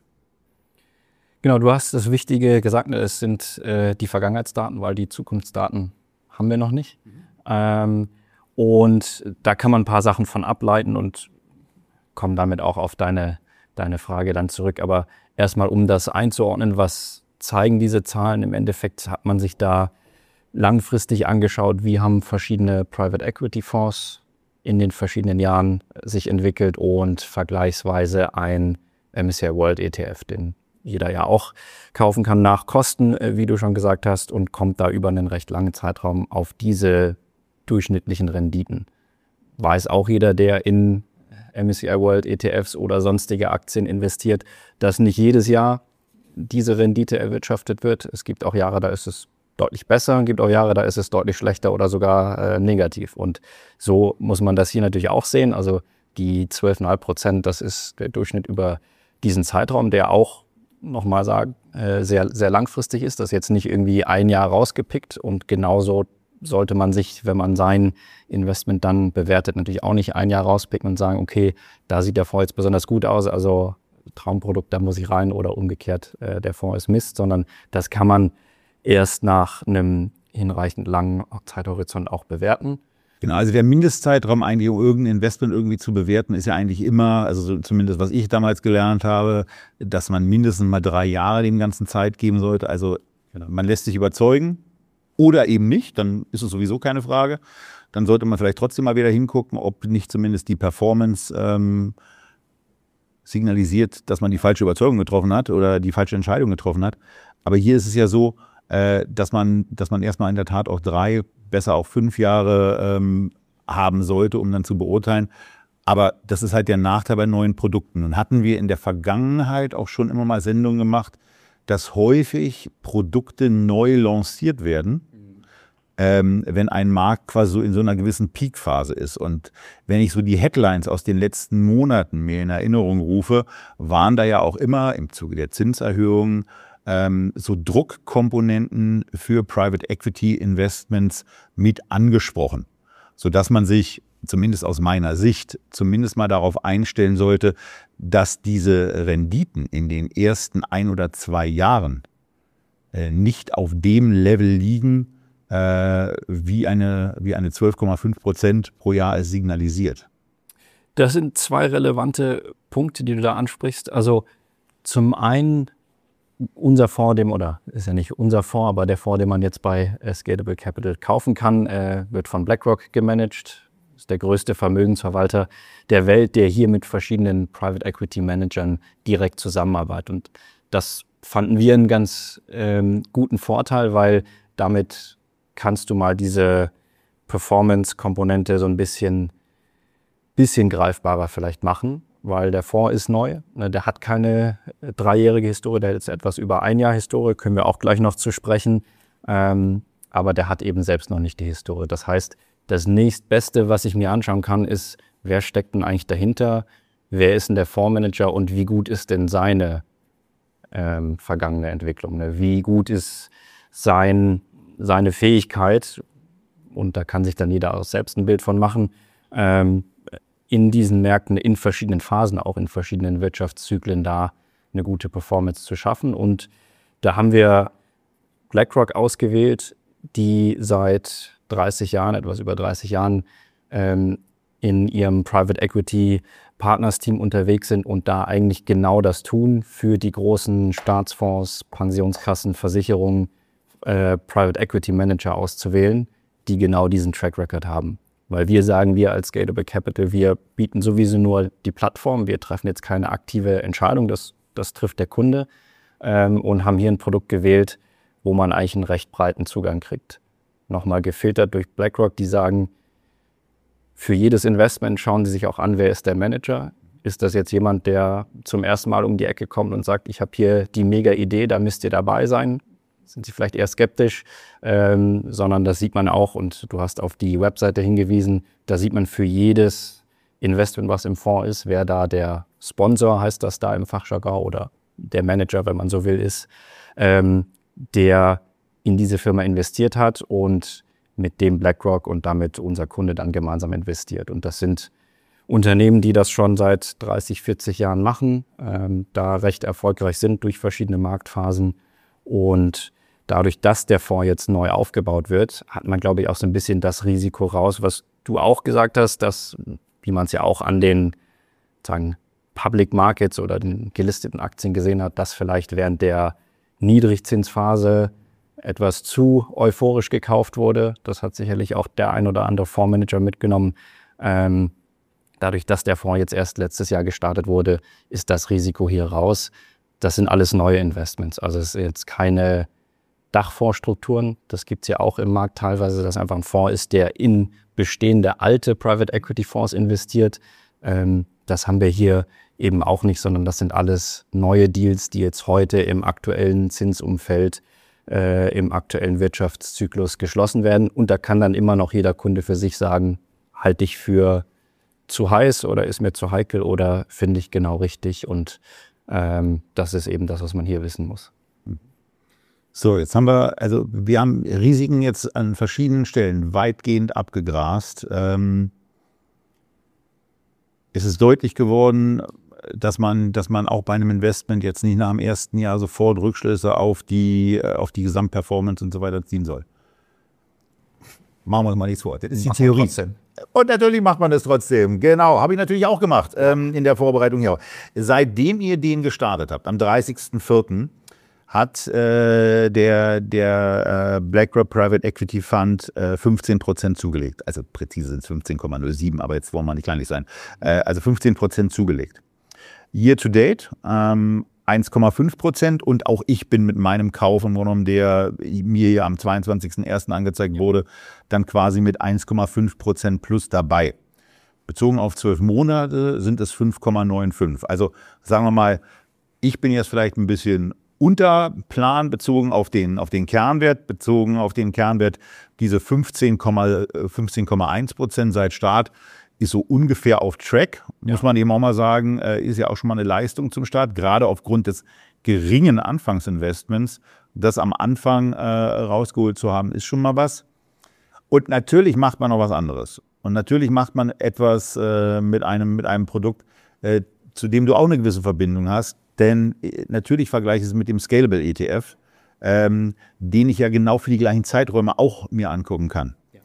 Genau, du hast das Wichtige gesagt, es sind äh, die Vergangenheitsdaten, weil die Zukunftsdaten haben wir noch nicht. Mhm. Ähm, und da kann man ein paar Sachen von ableiten und kommen damit auch auf deine deine Frage dann zurück. Aber erstmal, um das einzuordnen, was zeigen diese Zahlen? Im Endeffekt hat man sich da langfristig angeschaut, wie haben verschiedene Private Equity Fonds in den verschiedenen Jahren sich entwickelt und vergleichsweise ein M S C I World E T F, den jeder ja auch kaufen kann nach Kosten, wie du schon gesagt hast, und kommt da über einen recht langen Zeitraum auf diese durchschnittlichen Renditen. Weiß auch jeder, der in M S C I World E T Fs oder sonstige Aktien investiert, dass nicht jedes Jahr diese Rendite erwirtschaftet wird. Es gibt auch Jahre, da ist es deutlich besser, es gibt auch Jahre, da ist es deutlich schlechter oder sogar äh, negativ. Und so muss man das hier natürlich auch sehen. Also die zwölf Komma fünf Prozent, das ist der Durchschnitt über diesen Zeitraum, der auch, nochmal sagen, äh, sehr, sehr langfristig ist. Das ist jetzt nicht irgendwie ein Jahr rausgepickt, und genauso sollte man sich, wenn man sein Investment dann bewertet, natürlich auch nicht ein Jahr rauspicken und sagen, okay, da sieht der Fonds jetzt besonders gut aus, also Traumprodukt, da muss ich rein, oder umgekehrt, äh, der Fonds ist Mist, sondern das kann man erst nach einem hinreichend langen Zeithorizont auch bewerten. Genau, also der Mindestzeitraum eigentlich, um irgendein Investment irgendwie zu bewerten, ist ja eigentlich immer, also so zumindest was ich damals gelernt habe, dass man mindestens mal drei Jahre dem Ganzen Zeit geben sollte. Also man lässt sich überzeugen, oder eben nicht, dann ist es sowieso keine Frage. Dann sollte man vielleicht trotzdem mal wieder hingucken, ob nicht zumindest die Performance ähm, signalisiert, dass man die falsche Überzeugung getroffen hat oder die falsche Entscheidung getroffen hat. Aber hier ist es ja so, äh, dass man, dass man erstmal in der Tat auch drei, besser auch fünf Jahre ähm, haben sollte, um dann zu beurteilen. Aber das ist halt der Nachteil bei neuen Produkten. Nun hatten wir in der Vergangenheit auch schon immer mal Sendungen gemacht, dass häufig Produkte neu lanciert werden, ähm, wenn ein Markt quasi so in so einer gewissen Peakphase ist. Und wenn ich so die Headlines aus den letzten Monaten mir in Erinnerung rufe, waren da ja auch immer im Zuge der Zinserhöhungen ähm, so Druckkomponenten für Private Equity Investments mit angesprochen, sodass man sich zumindest aus meiner Sicht, zumindest mal darauf einstellen sollte, dass diese Renditen in den ersten ein oder zwei Jahren äh, nicht auf dem Level liegen, äh, wie eine, wie eine zwölf Komma fünf Prozent pro Jahr es signalisiert. Das sind zwei relevante Punkte, die du da ansprichst. Also zum einen unser Fonds, dem, oder ist ja nicht unser Fonds, aber der Fonds, den man jetzt bei äh, Scalable Capital kaufen kann, äh, wird von BlackRock gemanagt. Ist der größte Vermögensverwalter der Welt, der hier mit verschiedenen Private Equity Managern direkt zusammenarbeitet. Und das fanden wir einen ganz ähm, guten Vorteil, weil damit kannst du mal diese Performance-Komponente so ein bisschen, bisschen greifbarer vielleicht machen, weil der Fonds ist neu. Ne, der hat keine dreijährige Historie, der hat jetzt etwas über ein Jahr Historie, können wir auch gleich noch zu sprechen. Ähm, aber der hat eben selbst noch nicht die Historie. Das heißt, das nächstbeste, was ich mir anschauen kann, ist, wer steckt denn eigentlich dahinter? Wer ist denn der Fondsmanager und wie gut ist denn seine ähm, vergangene Entwicklung? Ne? Wie gut ist sein, seine Fähigkeit, und da kann sich dann jeder auch selbst ein Bild von machen, ähm, in diesen Märkten in verschiedenen Phasen, auch in verschiedenen Wirtschaftszyklen da eine gute Performance zu schaffen. Und da haben wir BlackRock ausgewählt, die seit dreißig Jahren, etwas über dreißig Jahren ähm, in ihrem Private Equity Partners Team unterwegs sind und da eigentlich genau das tun für die großen Staatsfonds, Pensionskassen, Versicherungen, äh, Private Equity Manager auszuwählen, die genau diesen Track Record haben. Weil wir sagen, wir als Scalable Capital, wir bieten sowieso nur die Plattform, wir treffen jetzt keine aktive Entscheidung, das, das trifft der Kunde ähm, und haben hier ein Produkt gewählt, wo man eigentlich einen recht breiten Zugang kriegt. Nochmal gefiltert durch BlackRock, die sagen, für jedes Investment schauen sie sich auch an, wer ist der Manager. Ist das jetzt jemand, der zum ersten Mal um die Ecke kommt und sagt, ich habe hier die mega Idee, da müsst ihr dabei sein? Sind sie vielleicht eher skeptisch, ähm, sondern das sieht man auch, und du hast auf die Webseite hingewiesen, da sieht man für jedes Investment, was im Fonds ist, wer da der Sponsor, heißt das da im Fachjargon, oder der Manager, wenn man so will, ist, ähm, der in diese Firma investiert hat und mit dem BlackRock und damit unser Kunde dann gemeinsam investiert. Und das sind Unternehmen, die das schon seit dreißig, vierzig Jahren machen, ähm, da recht erfolgreich sind durch verschiedene Marktphasen. Und dadurch, dass der Fonds jetzt neu aufgebaut wird, hat man, glaube ich, auch so ein bisschen das Risiko raus, was du auch gesagt hast, dass, wie man es ja auch an den sagen, Public Markets oder den gelisteten Aktien gesehen hat, dass vielleicht während der Niedrigzinsphase etwas zu euphorisch gekauft wurde. Das hat sicherlich auch der ein oder andere Fondsmanager mitgenommen. Ähm, dadurch, dass der Fonds jetzt erst letztes Jahr gestartet wurde, ist das Risiko hier raus. Das sind alles neue Investments. Also es sind jetzt keine Dachfondsstrukturen. Das gibt es ja auch im Markt teilweise, dass einfach ein Fonds ist, der in bestehende alte Private Equity Fonds investiert. Ähm, das haben wir hier eben auch nicht, sondern das sind alles neue Deals, die jetzt heute im aktuellen Zinsumfeld, äh, im aktuellen Wirtschaftszyklus geschlossen werden. Und da kann dann immer noch jeder Kunde für sich sagen, halte ich für zu heiß oder ist mir zu heikel oder finde ich genau richtig. Und ähm, das ist eben das, was man hier wissen muss. So, jetzt haben wir, also wir haben Risiken jetzt an verschiedenen Stellen weitgehend abgegrast. Ähm, es ist deutlich geworden, dass man, dass man auch bei einem Investment jetzt nicht nach dem ersten Jahr sofort Rückschlüsse auf die, auf die Gesamtperformance und so weiter ziehen soll. Machen wir uns mal nichts vor. Das ist die Theorie. Trotzdem. Und natürlich macht man das trotzdem. Genau, habe ich natürlich auch gemacht ähm, in der Vorbereitung hier. Seitdem ihr den gestartet habt, am dreißigsten vierten hat äh, der, der äh, BlackRock Private Equity Fund äh, fünfzehn Prozent zugelegt. Also präzise sind es fünfzehn Komma null sieben, aber jetzt wollen wir nicht kleinlich sein. Äh, also fünfzehn Prozent zugelegt. Year to date ähm, eins Komma fünf Prozent, und auch ich bin mit meinem Kauf, im Grunde genommen, der mir ja am zweiundzwanzigsten ersten angezeigt wurde, dann quasi mit eins Komma fünf Prozent plus dabei. Bezogen auf zwölf Monate sind es fünf Komma fünfundneunzig. Also sagen wir mal, ich bin jetzt vielleicht ein bisschen unter Plan bezogen auf den, auf den Kernwert, bezogen auf den Kernwert, diese fünfzehn Komma eins Prozent seit Start ist so ungefähr auf Track, muss man eben auch mal sagen, ist ja auch schon mal eine Leistung zum Start, gerade aufgrund des geringen Anfangsinvestments, das am Anfang äh, rausgeholt zu haben, ist schon mal was. Und natürlich macht man noch was anderes. Und natürlich macht man etwas äh, mit einem, mit einem Produkt, äh, zu dem du auch eine gewisse Verbindung hast. Denn äh, natürlich vergleiche ich es mit dem Scalable E T F, ähm, den ich ja genau für die gleichen Zeiträume auch mir angucken kann. Ja.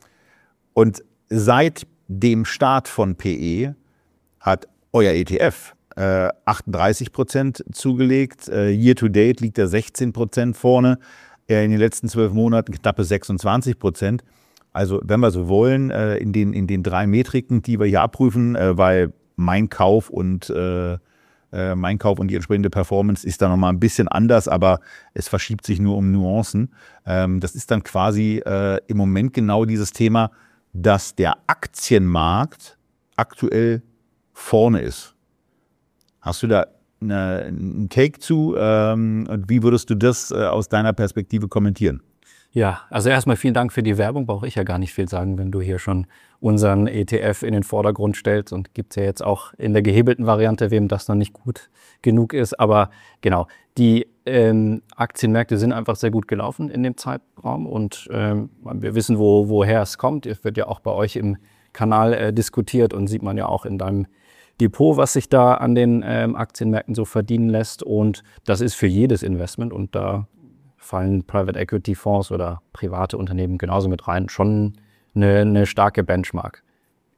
Und seit dem Start von P E hat euer E T F äh, achtunddreißig Prozent zugelegt. Äh, Year to date liegt er sechzehn Prozent vorne. Äh, in den letzten zwölf Monaten knappe sechsundzwanzig Prozent. Also wenn wir so wollen, äh, in, den, in den drei Metriken, die wir hier abprüfen, äh, weil mein Kauf und äh, äh, mein Kauf und die entsprechende Performance ist da nochmal ein bisschen anders, aber es verschiebt sich nur um Nuancen. Ähm, das ist dann quasi äh, im Moment genau dieses Thema, dass der Aktienmarkt aktuell vorne ist. Hast du da eine, einen Take zu? Ähm, und wie würdest du das äh, aus deiner Perspektive kommentieren? Ja, also erstmal vielen Dank für die Werbung. Brauche ich ja gar nicht viel sagen, wenn du hier schon unseren E T F in den Vordergrund stellst. Und gibt es ja jetzt auch in der gehebelten Variante, wem das noch nicht gut genug ist. Aber genau, die ähm, Aktienmärkte sind einfach sehr gut gelaufen in dem Zeitraum. Und ähm, wir wissen, wo, woher es kommt. Es wird ja auch bei euch im Kanal äh, diskutiert und sieht man ja auch in deinem Depot, was sich da an den ähm, Aktienmärkten so verdienen lässt. Und das ist für jedes Investment, und da fallen Private Equity Fonds oder private Unternehmen genauso mit rein, schon eine, eine starke Benchmark.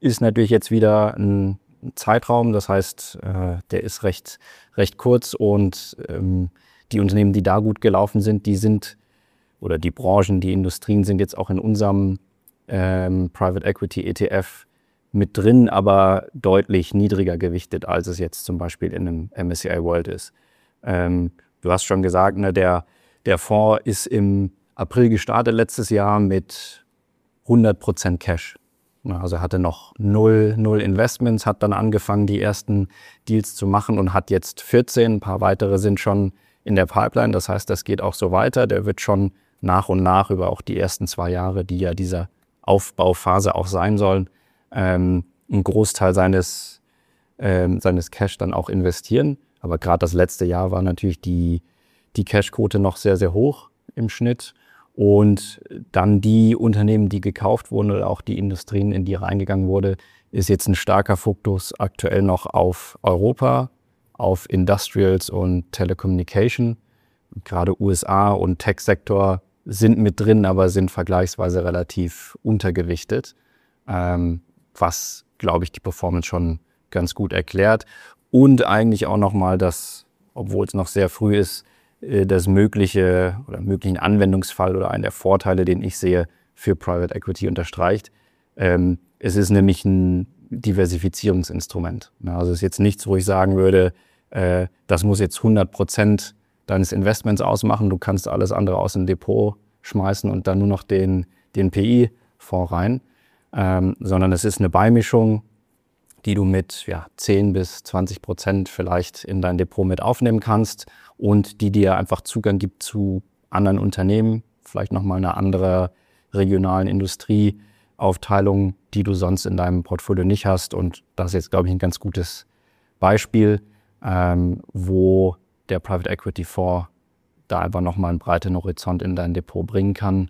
ist natürlich jetzt wieder ein Zeitraum, das heißt, äh, der ist recht, recht kurz und ähm, die Unternehmen, die da gut gelaufen sind, die sind, oder die Branchen, die Industrien sind jetzt auch in unserem ähm, Private Equity E T F mit drin, aber deutlich niedriger gewichtet, als es jetzt zum Beispiel in einem M S C I World ist. Ähm, du hast schon gesagt, ne, der, der Fonds ist im April gestartet letztes Jahr mit hundert Prozent Cash. Also er hatte noch null, null Investments, hat dann angefangen, die ersten Deals zu machen und hat jetzt vierzehn. Ein paar weitere sind schon in der Pipeline. Das heißt, das geht auch so weiter. Der wird schon nach und nach über auch die ersten zwei Jahre, die ja diese Aufbauphase auch sein sollen, ähm, einen Großteil seines, ähm, seines Cash dann auch investieren. Aber gerade das letzte Jahr war natürlich die, die Cashquote noch sehr, sehr hoch im Schnitt. Und dann die Unternehmen, die gekauft wurden oder auch die Industrien, in die reingegangen wurde, ist jetzt ein starker Fokus aktuell noch auf Europa, auf Industrials und Telecommunication. Gerade U S A und Tech-Sektor sind mit drin, aber sind vergleichsweise relativ untergewichtet, ähm, was, glaube ich, die Performance schon ganz gut erklärt. Und eigentlich auch nochmal das, obwohl es noch sehr früh ist, das mögliche oder möglichen Anwendungsfall oder einen der Vorteile, den ich sehe, für Private Equity unterstreicht. Ähm, es ist nämlich ein Diversifizierungsinstrument. Also es ist jetzt nichts, wo ich sagen würde, äh, das muss jetzt hundert Prozent deines Investments ausmachen. Du kannst alles andere aus dem Depot schmeißen und dann nur noch den, den P I-Fonds rein. Ähm, sondern es ist eine Beimischung, die du mit ja, zehn bis zwanzig Prozent vielleicht in dein Depot mit aufnehmen kannst und die dir einfach Zugang gibt zu anderen Unternehmen, vielleicht nochmal eine andere regionalen Industrieaufteilung, die du sonst in deinem Portfolio nicht hast. Und das ist jetzt, glaube ich, ein ganz gutes Beispiel, ähm, wo der Private Equity Fonds da einfach nochmal einen breiten Horizont in dein Depot bringen kann.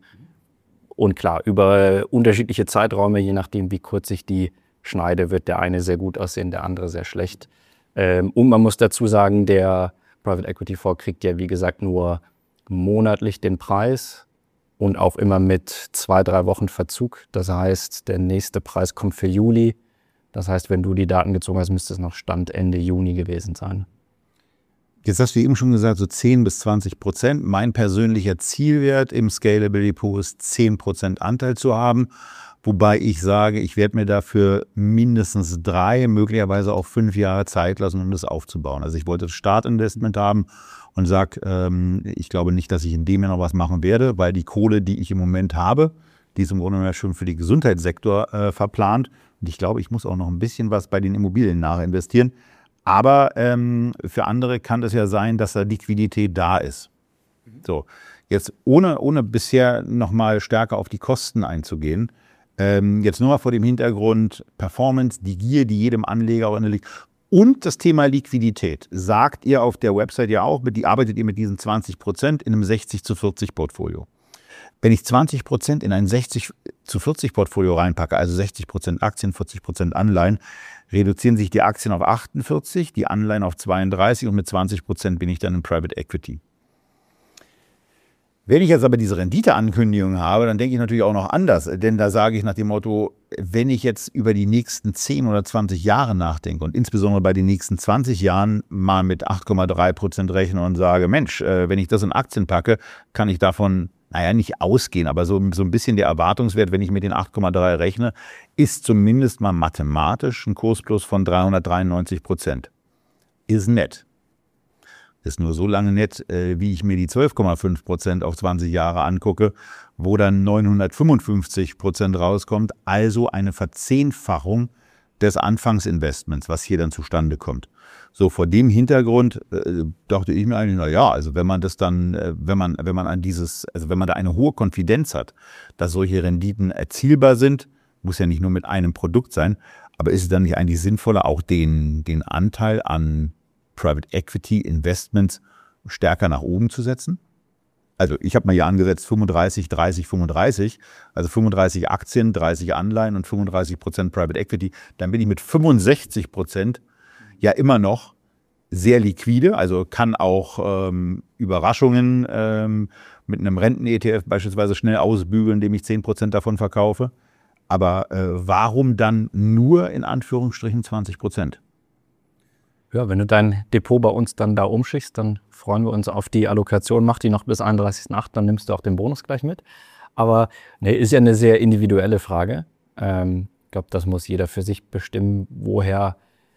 Und klar, über unterschiedliche Zeiträume, je nachdem, wie kurz sich die schneide, wird der eine sehr gut aussehen, der andere sehr schlecht. Ähm, und man muss dazu sagen, der Private Equity Fonds kriegt ja, wie gesagt, nur monatlich den Preis und auch immer mit zwei, drei Wochen Verzug. Das heißt, der nächste Preis kommt für Juli. Das heißt, wenn du die Daten gezogen hast, müsste es noch Stand Ende Juni gewesen sein. Jetzt hast du eben schon gesagt, so zehn bis zwanzig Prozent. Mein persönlicher Zielwert im Scalable Depot ist zehn Prozent Anteil zu haben. Wobei ich sage, ich werde mir dafür mindestens drei, möglicherweise auch fünf Jahre Zeit lassen, um das aufzubauen. Also ich wollte das Startinvestment haben und sage, ähm, ich glaube nicht, dass ich in dem Jahr noch was machen werde, weil die Kohle, die ich im Moment habe, die ist im Grunde genommen schon für den Gesundheitssektor äh, verplant. Und ich glaube, ich muss auch noch ein bisschen was bei den Immobilien nachinvestieren. Aber ähm, für andere kann das ja sein, dass da Liquidität da ist. So, jetzt ohne, ohne bisher nochmal stärker auf die Kosten einzugehen, Ähm, jetzt nur mal vor dem Hintergrund Performance, die Gier, die jedem Anleger auch liegt. Und das Thema Liquidität. Sagt ihr auf der Website ja auch, die arbeitet ihr mit diesen zwanzig Prozent in einem sechzig zu vierzig Portfolio. Wenn ich zwanzig Prozent in ein sechzig zu vierzig Portfolio reinpacke, also sechzig Prozent Aktien, vierzig Prozent Anleihen, reduzieren sich die Aktien auf achtundvierzig, die Anleihen auf zweiunddreißig und mit zwanzig Prozent bin ich dann in Private Equity. Wenn ich jetzt aber diese Renditeankündigung habe, dann denke ich natürlich auch noch anders. Denn da sage ich nach dem Motto, wenn ich jetzt über die nächsten zehn oder zwanzig Jahre nachdenke und insbesondere bei den nächsten zwanzig Jahren mal mit acht Komma drei Prozent rechne und sage, Mensch, wenn ich das in Aktien packe, kann ich davon, naja, nicht ausgehen, aber so, so ein bisschen der Erwartungswert, wenn ich mit den acht Komma drei rechne, ist zumindest mal mathematisch ein Kursplus von dreihundertdreiundneunzig Prozent. Ist nett. Ist nur so lange nett, äh, wie ich mir die zwölf Komma fünf Prozent auf zwanzig Jahre angucke, wo dann neunhundertfünfundfünfzig Prozent rauskommt. Also eine Verzehnfachung des Anfangsinvestments, was hier dann zustande kommt. So, vor dem Hintergrund äh, dachte ich mir eigentlich, na ja, also wenn man das dann, äh, wenn man, wenn man an dieses, also wenn man da eine hohe Konfidenz hat, dass solche Renditen erzielbar sind, muss ja nicht nur mit einem Produkt sein, aber ist es dann nicht eigentlich sinnvoller, auch den, den Anteil an Private Equity Investments stärker nach oben zu setzen? Also ich habe mal hier angesetzt fünfunddreißig, dreißig, fünfunddreißig, also fünfunddreißig Aktien, dreißig Anleihen und fünfunddreißig Prozent Private Equity. Dann bin ich mit fünfundsechzig Prozent ja immer noch sehr liquide, also kann auch ähm, Überraschungen ähm, mit einem Renten-E T F beispielsweise schnell ausbügeln, indem ich zehn Prozent davon verkaufe. Aber äh, warum dann nur in Anführungsstrichen zwanzig Prozent? Ja, wenn du dein Depot bei uns dann da umschickst, dann freuen wir uns auf die Allokation. Mach die noch bis einunddreißigsten achten, dann nimmst du auch den Bonus gleich mit. Aber ne, ist ja eine sehr individuelle Frage. Ähm, ich glaube, das muss jeder für sich bestimmen, woher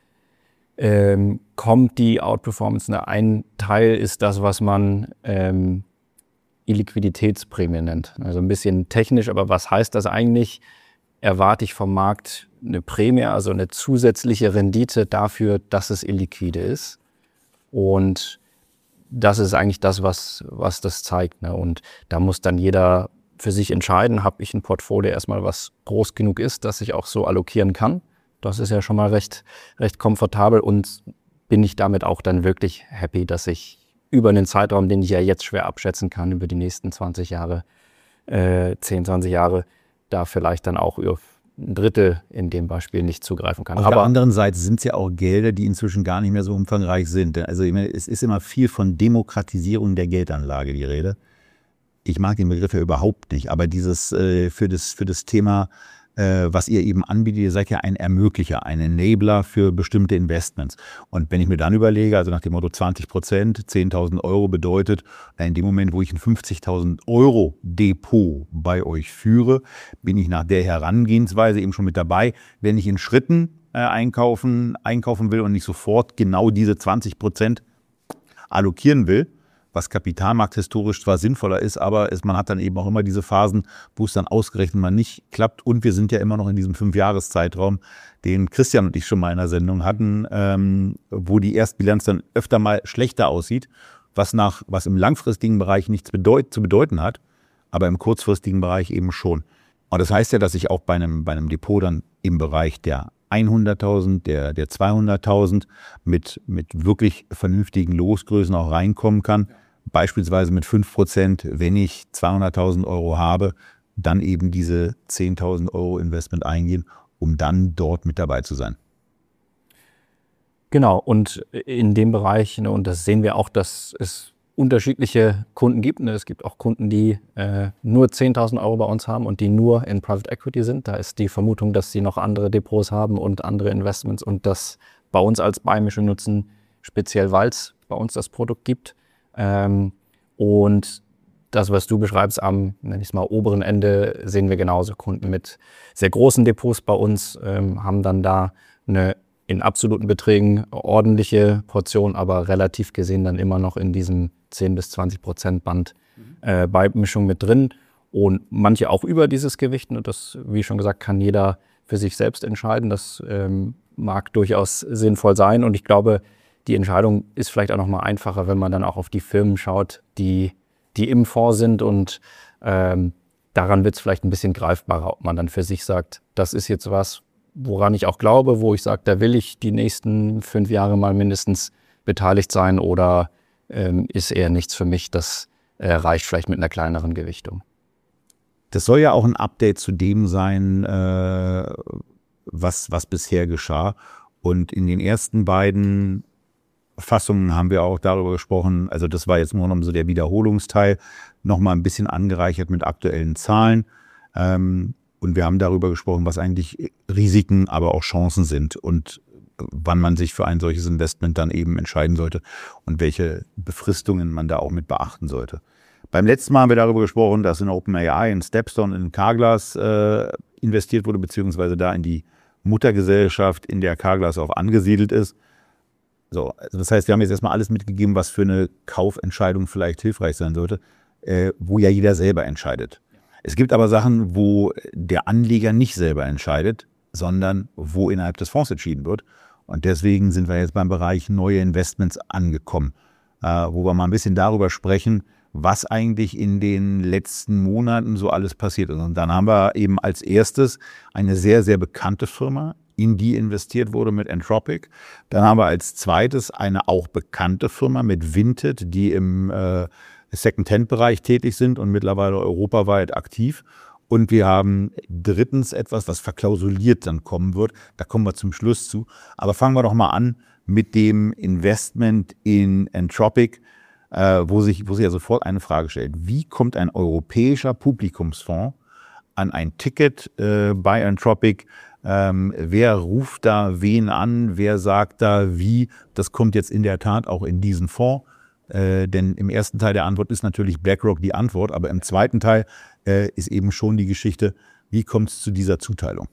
ähm, kommt die Outperformance. Ne, ein Teil ist das, was man ähm, Illiquiditätsprämie nennt. Also ein bisschen technisch, aber was heißt das eigentlich? Erwarte ich vom Markt eine Prämie, also eine zusätzliche Rendite dafür, dass es illiquide ist. Und das ist eigentlich das, was, was das zeigt. Ne? Und da muss dann jeder für sich entscheiden, habe ich ein Portfolio erstmal, was groß genug ist, dass ich auch so allokieren kann. Das ist ja schon mal recht, recht komfortabel und bin ich damit auch dann wirklich happy, dass ich über einen Zeitraum, den ich ja jetzt schwer abschätzen kann, über die nächsten zwanzig Jahre, äh, zehn, zwanzig Jahre, da vielleicht dann auch auf ein Drittel in dem Beispiel nicht zugreifen kann. Auf Aber der anderen Seite sind es ja auch Gelder, die inzwischen gar nicht mehr so umfangreich sind. Also ich meine, es ist immer viel von Demokratisierung der Geldanlage die Rede. Ich mag den Begriff ja überhaupt nicht, aber dieses äh, für das, für das Thema, äh, was ihr eben anbietet, ihr seid ja ein Ermöglicher, ein Enabler für bestimmte Investments. Und wenn ich mir dann überlege, also nach dem Motto zwanzig Prozent, zehntausend Euro bedeutet, in dem Moment, wo ich ein fünfzigtausend Euro Depot bei euch führe, bin ich nach der Herangehensweise eben schon mit dabei. Wenn ich in Schritten äh, einkaufen, einkaufen will und nicht sofort genau diese zwanzig Prozent allokieren will, was kapitalmarkthistorisch zwar sinnvoller ist, aber es, man hat dann eben auch immer diese Phasen, wo es dann ausgerechnet mal nicht klappt. Und wir sind ja immer noch in diesem Fünfjahreszeitraum, den Christian und ich schon mal in der Sendung hatten, ähm, wo die Erstbilanz dann öfter mal schlechter aussieht, was, nach, was im langfristigen Bereich nichts bedeut, zu bedeuten hat, aber im kurzfristigen Bereich eben schon. Und das heißt ja, dass ich auch bei einem, bei einem Depot dann im Bereich der hunderttausend, der, der zweihunderttausend mit, mit wirklich vernünftigen Losgrößen auch reinkommen kann. Beispielsweise mit fünf Prozent, wenn ich zweihunderttausend Euro habe, dann eben diese zehntausend Euro Investment eingehen, um dann dort mit dabei zu sein. Genau, und in dem Bereich, ne, und das sehen wir auch, dass es unterschiedliche Kunden gibt. Ne. Es gibt auch Kunden, die äh, nur zehntausend Euro bei uns haben und die nur in Private Equity sind. Da ist die Vermutung, dass sie noch andere Depots haben und andere Investments und das bei uns als Beimischung nutzen, speziell weil es bei uns das Produkt gibt. Ähm, und das, was du beschreibst, am, nenne ich es mal, oberen Ende, sehen wir genauso. Kunden mit sehr großen Depots bei uns ähm, haben dann da eine in absoluten Beträgen ordentliche Portion, aber relativ gesehen dann immer noch in diesem zehn bis zwanzig Prozent Band äh, Beimischung mit drin. Und manche auch über dieses Gewicht. Und das, wie schon gesagt, kann jeder für sich selbst entscheiden. Das ähm, mag durchaus sinnvoll sein. Und ich glaube, die Entscheidung ist vielleicht auch noch mal einfacher, wenn man dann auch auf die Firmen schaut, die, die im Fonds sind. Und ähm, daran wird es vielleicht ein bisschen greifbarer, ob man dann für sich sagt, das ist jetzt was, woran ich auch glaube, wo ich sage, da will ich die nächsten fünf Jahre mal mindestens beteiligt sein oder ähm, ist eher nichts für mich, das äh, reicht vielleicht mit einer kleineren Gewichtung. Das soll ja auch ein Update zu dem sein, äh, was, was bisher geschah. Und in den ersten beiden Fassungen haben wir auch darüber gesprochen, also das war jetzt nur noch so der Wiederholungsteil, nochmal ein bisschen angereichert mit aktuellen Zahlen. Ähm, Und wir haben darüber gesprochen, was eigentlich Risiken, aber auch Chancen sind und wann man sich für ein solches Investment dann eben entscheiden sollte und welche Befristungen man da auch mit beachten sollte. Beim letzten Mal haben wir darüber gesprochen, dass in OpenAI, in Stepstone, in Carglass äh, investiert wurde, beziehungsweise da in die Muttergesellschaft, in der Carglass auch angesiedelt ist. So, also das heißt, wir haben jetzt erstmal alles mitgegeben, was für eine Kaufentscheidung vielleicht hilfreich sein sollte, äh, wo ja jeder selber entscheidet. Es gibt aber Sachen, wo der Anleger nicht selber entscheidet, sondern wo innerhalb des Fonds entschieden wird. Und deswegen sind wir jetzt beim Bereich neue Investments angekommen, äh, wo wir mal ein bisschen darüber sprechen, was eigentlich in den letzten Monaten so alles passiert ist. Und dann haben wir eben als erstes eine sehr, sehr bekannte Firma, in die investiert wurde mit Entropic. Dann haben wir als zweites eine auch bekannte Firma mit Vinted, die im äh, Second-Hand-Bereich tätig sind und mittlerweile europaweit aktiv. Und wir haben drittens etwas, was verklausuliert dann kommen wird. Da kommen wir zum Schluss zu. Aber fangen wir doch mal an mit dem Investment in Entropic, äh, wo sich, wo sich ja sofort eine Frage stellt. Wie kommt ein europäischer Publikumsfonds an ein Ticket äh, bei Anthropic? Ähm, wer ruft da wen an? Wer sagt da wie? Das kommt jetzt in der Tat auch in diesen Fonds. Äh, denn im ersten Teil der Antwort ist natürlich BlackRock die Antwort, aber im zweiten Teil äh, ist eben schon die Geschichte, wie kommt es zu dieser Zuteilung?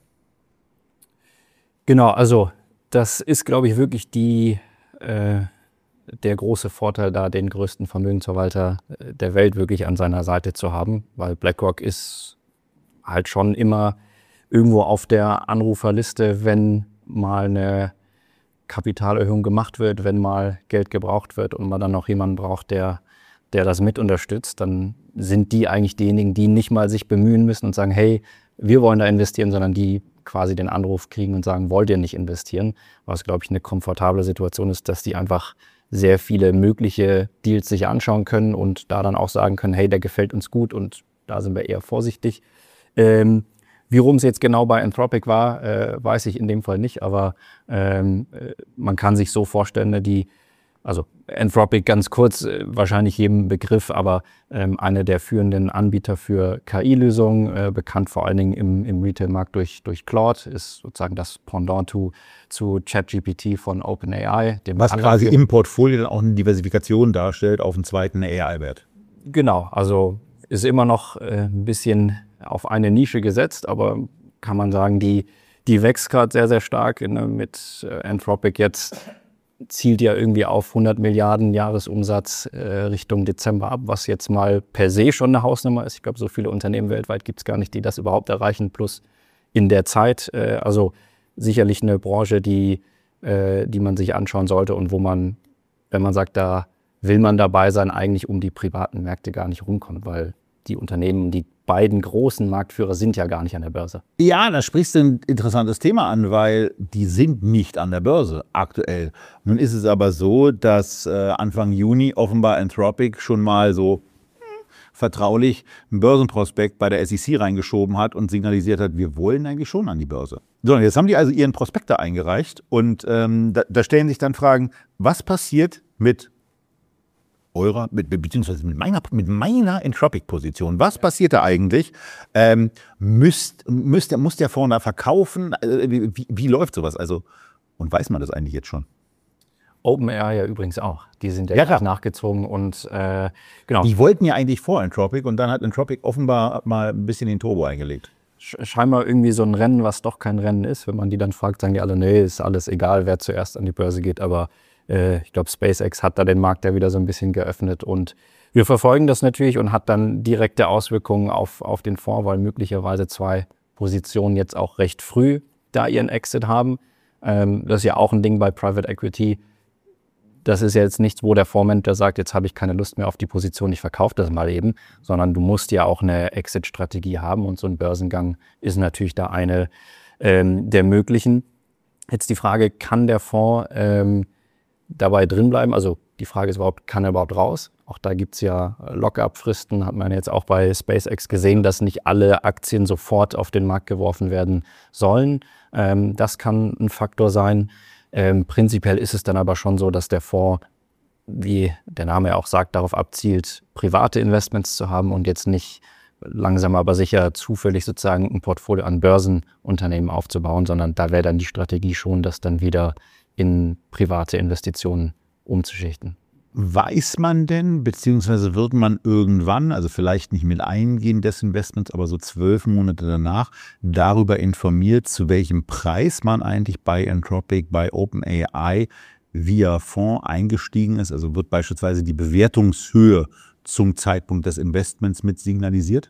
Genau, also das ist, glaube ich, wirklich die, äh, der große Vorteil, da den größten Vermögensverwalter der Welt wirklich an seiner Seite zu haben, weil BlackRock ist halt schon immer irgendwo auf der Anruferliste, wenn mal eine Kapitalerhöhung gemacht wird, wenn mal Geld gebraucht wird und man dann noch jemanden braucht, der, der das mit unterstützt, dann sind die eigentlich diejenigen, die nicht mal sich bemühen müssen und sagen, hey, wir wollen da investieren, sondern die quasi den Anruf kriegen und sagen, wollt ihr nicht investieren? Was, glaube ich, eine komfortable Situation ist, dass die einfach sehr viele mögliche Deals sich anschauen können und da dann auch sagen können, hey, der gefällt uns gut und da sind wir eher vorsichtig. Ähm, wie rum es jetzt genau bei Anthropic war, äh, weiß ich in dem Fall nicht, aber ähm, man kann sich so vorstellen, ne, die, also Anthropic ganz kurz, äh, wahrscheinlich jedem Begriff, aber ähm, eine der führenden Anbieter für K I-Lösungen, äh, bekannt vor allen Dingen im, im Retail-Markt durch, durch Claude, ist sozusagen das Pendant to, zu ChatGPT von OpenAI. Dem Was quasi im Portfolio dann auch eine Diversifikation darstellt auf einen zweiten A I-Wert. Genau, also ist immer noch äh, ein bisschen auf eine Nische gesetzt, aber kann man sagen, die, die wächst gerade sehr, sehr stark. Ne, mit äh, Anthropic jetzt zielt ja irgendwie auf hundert Milliarden Jahresumsatz äh, Richtung Dezember ab, was jetzt mal per se schon eine Hausnummer ist. Ich glaube, so viele Unternehmen weltweit gibt es gar nicht, die das überhaupt erreichen, plus in der Zeit. Äh, also sicherlich eine Branche, die, äh, die man sich anschauen sollte und wo man, wenn man sagt, da will man dabei sein, eigentlich um die privaten Märkte gar nicht rumkommt, weil die Unternehmen, die beiden großen Marktführer sind ja gar nicht an der Börse. Ja, da sprichst du ein interessantes Thema an, weil die sind nicht an der Börse aktuell. Nun ist es aber so, dass äh, Anfang Juni offenbar Anthropic schon mal so hm, vertraulich einen Börsenprospekt bei der S E C reingeschoben hat und signalisiert hat, wir wollen eigentlich schon an die Börse. So, und jetzt haben die also ihren Prospekt da eingereicht und ähm, da, da stellen sich dann Fragen, was passiert mit eurer, mit, beziehungsweise mit meiner, mit meiner Anthropic-Position. Was passiert da eigentlich? Ähm, müsst, müsst der, muss der Fonds da verkaufen? Äh, wie, wie läuft sowas? Also, und weiß man das eigentlich jetzt schon? OpenAI ja übrigens auch. Die sind ja, Ja, gleich klar. nachgezogen und äh, genau. Die wollten ja eigentlich vor Anthropic und dann hat Anthropic offenbar mal ein bisschen den Turbo eingelegt. Scheinbar irgendwie so ein Rennen, was doch kein Rennen ist. Wenn man die dann fragt, sagen die alle, nee, ist alles egal, wer zuerst an die Börse geht, aber ich glaube, SpaceX hat da den Markt ja wieder so ein bisschen geöffnet und wir verfolgen das natürlich und hat dann direkte Auswirkungen auf, auf den Fonds, weil möglicherweise zwei Positionen jetzt auch recht früh da ihren Exit haben. Ähm, das ist ja auch ein Ding bei Private Equity. Das ist ja jetzt nichts, wo der Fondsmanager sagt, jetzt habe ich keine Lust mehr auf die Position, ich verkaufe das mal eben, sondern du musst ja auch eine Exit-Strategie haben und so ein Börsengang ist natürlich da eine ähm, der möglichen. Jetzt die Frage, kann der Fonds ähm, dabei drin bleiben. Also die Frage ist überhaupt, kann er überhaupt raus? Auch da gibt es ja Lock-up-Fristen, hat man jetzt auch bei SpaceX gesehen, dass nicht alle Aktien sofort auf den Markt geworfen werden sollen. Ähm, das kann ein Faktor sein. Ähm, prinzipiell ist es dann aber schon so, dass der Fonds, wie der Name ja auch sagt, darauf abzielt, private Investments zu haben und jetzt nicht langsam aber sicher zufällig sozusagen ein Portfolio an Börsenunternehmen aufzubauen, sondern da wäre dann die Strategie schon, das dann wieder in private Investitionen umzuschichten. Weiß man denn, beziehungsweise wird man irgendwann, also vielleicht nicht mit Eingehen des Investments, aber so zwölf Monate danach, darüber informiert, zu welchem Preis man eigentlich bei Anthropic, bei OpenAI via Fonds eingestiegen ist? Also wird beispielsweise die Bewertungshöhe zum Zeitpunkt des Investments mit signalisiert?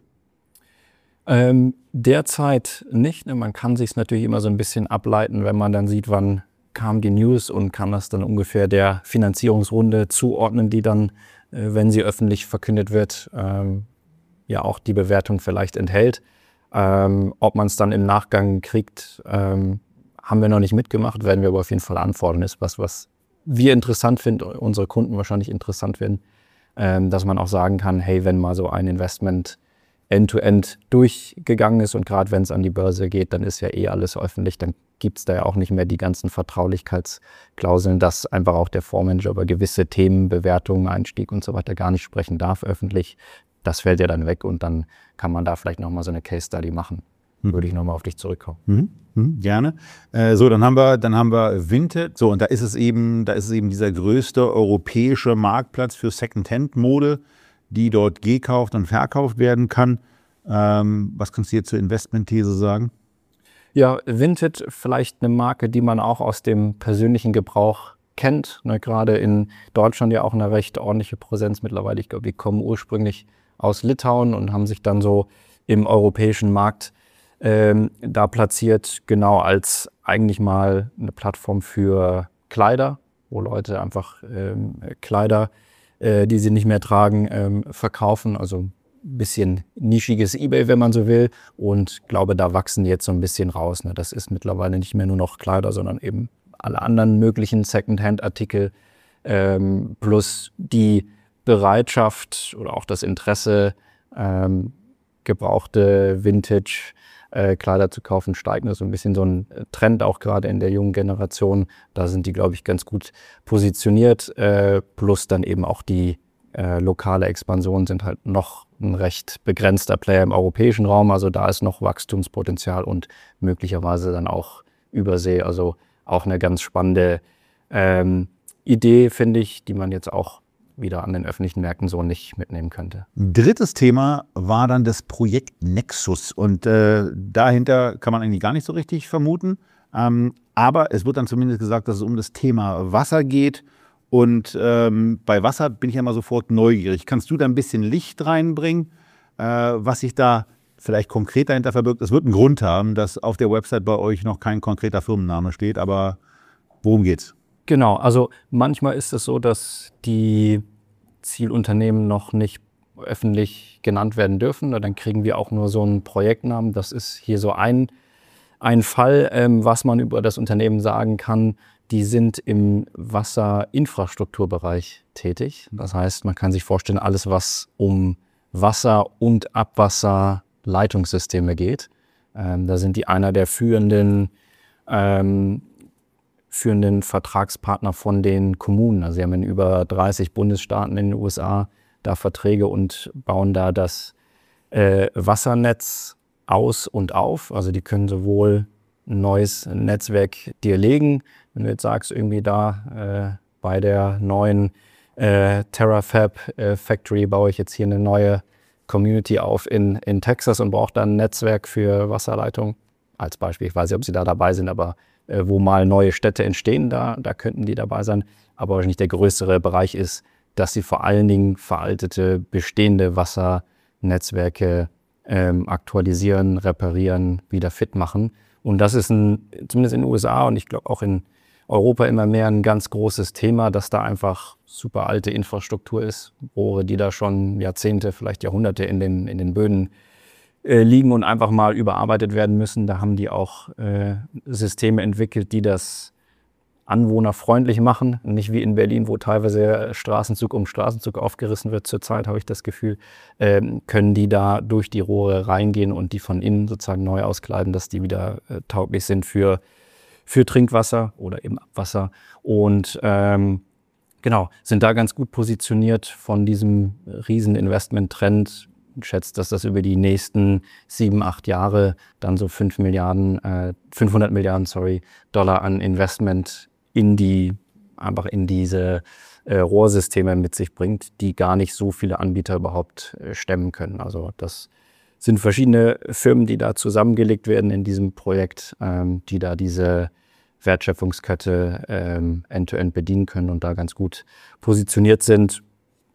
Ähm, derzeit nicht. Man kann sich es natürlich immer so ein bisschen ableiten, wenn man dann sieht, wann kam die News und kann das dann ungefähr der Finanzierungsrunde zuordnen, die dann, äh, wenn sie öffentlich verkündet wird, ähm, ja auch die Bewertung vielleicht enthält. Ähm, ob man es dann im Nachgang kriegt, ähm, haben wir noch nicht mitgemacht, werden wir aber auf jeden Fall anfordern. Ist was, was wir interessant finden, unsere Kunden wahrscheinlich interessant finden, ähm, dass man auch sagen kann, hey, wenn mal so ein Investment end-to-end durchgegangen ist und gerade wenn es an die Börse geht, dann ist ja eh alles öffentlich, dann gibt es da ja auch nicht mehr die ganzen Vertraulichkeitsklauseln, dass einfach auch der Fondsmanager über gewisse Themen, Bewertungen, Einstieg und so weiter gar nicht sprechen darf öffentlich. das fällt ja dann weg und dann kann man da vielleicht nochmal so eine Case Study machen. Mhm. Würde ich nochmal auf dich zurückkommen. Mhm. Mhm. Gerne. Äh, so, dann haben wir, dann haben wir Vinted. So, und da ist es eben, da ist es eben dieser größte europäische Marktplatz für Secondhand-Mode, die dort gekauft und verkauft werden kann. Ähm, was kannst du hier zur Investmentthese sagen? Ja, Vinted, vielleicht eine Marke, die man auch aus dem persönlichen Gebrauch kennt. Ne, gerade in Deutschland ja auch eine recht ordentliche Präsenz mittlerweile. Ich glaube, die kommen ursprünglich aus Litauen und haben sich dann so im europäischen Markt ähm, da platziert, genau als eigentlich mal eine Plattform für Kleider, wo Leute einfach ähm, Kleider, äh, die sie nicht mehr tragen, ähm, verkaufen. Also bisschen nischiges eBay, wenn man so will. Und glaube, da wachsen die jetzt so ein bisschen raus. Ne? Das ist mittlerweile nicht mehr nur noch Kleider, sondern eben alle anderen möglichen Secondhand-Artikel. Ähm, plus die Bereitschaft oder auch das Interesse, ähm, gebrauchte Vintage-Kleider äh, zu kaufen, steigt. Das ist so ein bisschen so ein Trend, auch gerade in der jungen Generation. Da sind die, glaube ich, ganz gut positioniert. Äh, plus dann eben auch die Äh, lokale Expansionen sind halt noch ein recht begrenzter Player im europäischen Raum. Also da ist noch Wachstumspotenzial und möglicherweise dann auch Übersee. Also auch eine ganz spannende ähm, Idee, finde ich, die man jetzt auch wieder an den öffentlichen Märkten so nicht mitnehmen könnte. Drittes Thema war dann das Projekt Nexus. Und äh, dahinter kann man eigentlich gar nicht so richtig vermuten. Ähm, aber es wird dann zumindest gesagt, dass es um das Thema Wasser geht. Und ähm, bei Wasser bin ich ja immer sofort neugierig. Kannst du da ein bisschen Licht reinbringen, äh, was sich da vielleicht konkret dahinter verbirgt? Es wird einen Grund haben, dass auf der Website bei euch noch kein konkreter Firmenname steht, aber worum geht's? Genau, also manchmal ist es so, dass die Zielunternehmen noch nicht öffentlich genannt werden dürfen. Dann kriegen wir auch nur so einen Projektnamen. Das ist hier so ein, ein Fall, ähm, was man über das Unternehmen sagen kann. Die sind im Wasserinfrastrukturbereich tätig. Das heißt, man kann sich vorstellen, alles, was um Wasser- und Abwasserleitungssysteme geht. Ähm, da sind die einer der führenden, ähm, führenden Vertragspartner von den Kommunen. Also sie haben in über dreißig Bundesstaaten in den U S A da Verträge und bauen da das äh, Wassernetz aus und auf. Also die können sowohl ein neues Netzwerk dir legen, wenn du jetzt sagst, irgendwie da äh, bei der neuen äh, Terrafab äh, Factory baue ich jetzt hier eine neue Community auf in, in Texas und brauche dann ein Netzwerk für Wasserleitung. Als Beispiel, ich weiß nicht, ob sie da dabei sind, aber äh, wo mal neue Städte entstehen, da, da könnten die dabei sein. Aber wahrscheinlich der größere Bereich ist, dass sie vor allen Dingen veraltete, bestehende Wassernetzwerke ähm, aktualisieren, reparieren, wieder fit machen. Und das ist ein, zumindest in den U S A und ich glaube auch in Europa immer mehr ein ganz großes Thema, dass da einfach super alte Infrastruktur ist. Rohre, die da schon Jahrzehnte, vielleicht Jahrhunderte in den, in den Böden äh, liegen und einfach mal überarbeitet werden müssen. Da haben die auch äh, Systeme entwickelt, die das anwohnerfreundlich machen. Nicht wie in Berlin, wo teilweise Straßenzug um Straßenzug aufgerissen wird. Zurzeit habe ich das Gefühl, ähm, können die da durch die Rohre reingehen und die von innen sozusagen neu auskleiden, dass die wieder äh, tauglich sind für, für Trinkwasser oder eben Abwasser. Und ähm, genau, sind da ganz gut positioniert von diesem riesen Investment-Trend. Schätzt, dass das über die nächsten sieben, acht Jahre dann so fünf Milliarden, äh, fünfhundert Milliarden sorry, Dollar an Investment in die, einfach in diese äh, Rohrsysteme mit sich bringt, die gar nicht so viele Anbieter überhaupt äh, stemmen können. Also das sind verschiedene Firmen, die da zusammengelegt werden in diesem Projekt, ähm, die da diese Wertschöpfungskette ähm, end-to-end bedienen können und da ganz gut positioniert sind.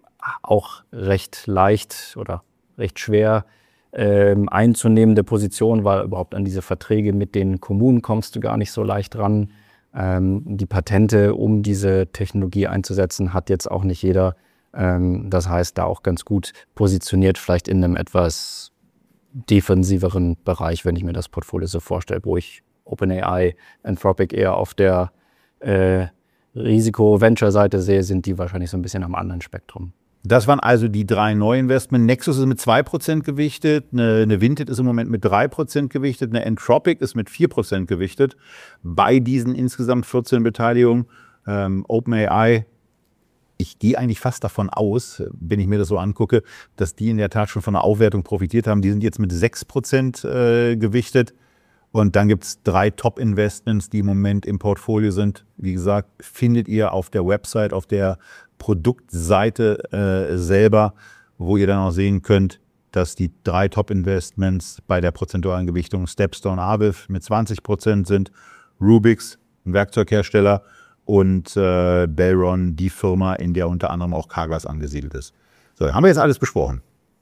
Auch recht leicht oder recht schwer ähm, einzunehmende Position, weil überhaupt an diese Verträge mit den Kommunen kommst du gar nicht so leicht ran. Ähm, die Patente, um diese Technologie einzusetzen, hat jetzt auch nicht jeder. Ähm, das heißt, da auch ganz gut positioniert, vielleicht in einem etwas defensiveren Bereich, wenn ich mir das Portfolio so vorstelle, wo ich OpenAI, Anthropic eher auf der äh, Risiko-Venture-Seite sehe, sind die wahrscheinlich so ein bisschen am anderen Spektrum. Das waren also die drei Neuinvestments. Nexus ist mit zwei Prozent gewichtet, eine, eine Vinted ist im Moment mit drei Prozent gewichtet, eine Anthropic ist mit vier Prozent gewichtet. Bei diesen insgesamt vierzehn Beteiligungen, ähm, OpenAI ich gehe eigentlich fast davon aus, wenn ich mir das so angucke, dass die in der Tat schon von der Aufwertung profitiert haben. Die sind jetzt mit sechs Prozent äh, gewichtet. Und dann gibt es drei Top-Investments, die im Moment im Portfolio sind. Wie gesagt, findet ihr auf der Website, auf der Produktseite äh, selber, wo ihr dann auch sehen könnt, dass die drei Top-Investments bei der prozentualen Gewichtung Stepstone Aviv mit zwanzig Prozent sind, Rubix, ein Werkzeughersteller, und äh, Belron, die Firma, in der unter anderem auch Carglass angesiedelt ist. So, haben wir jetzt alles besprochen.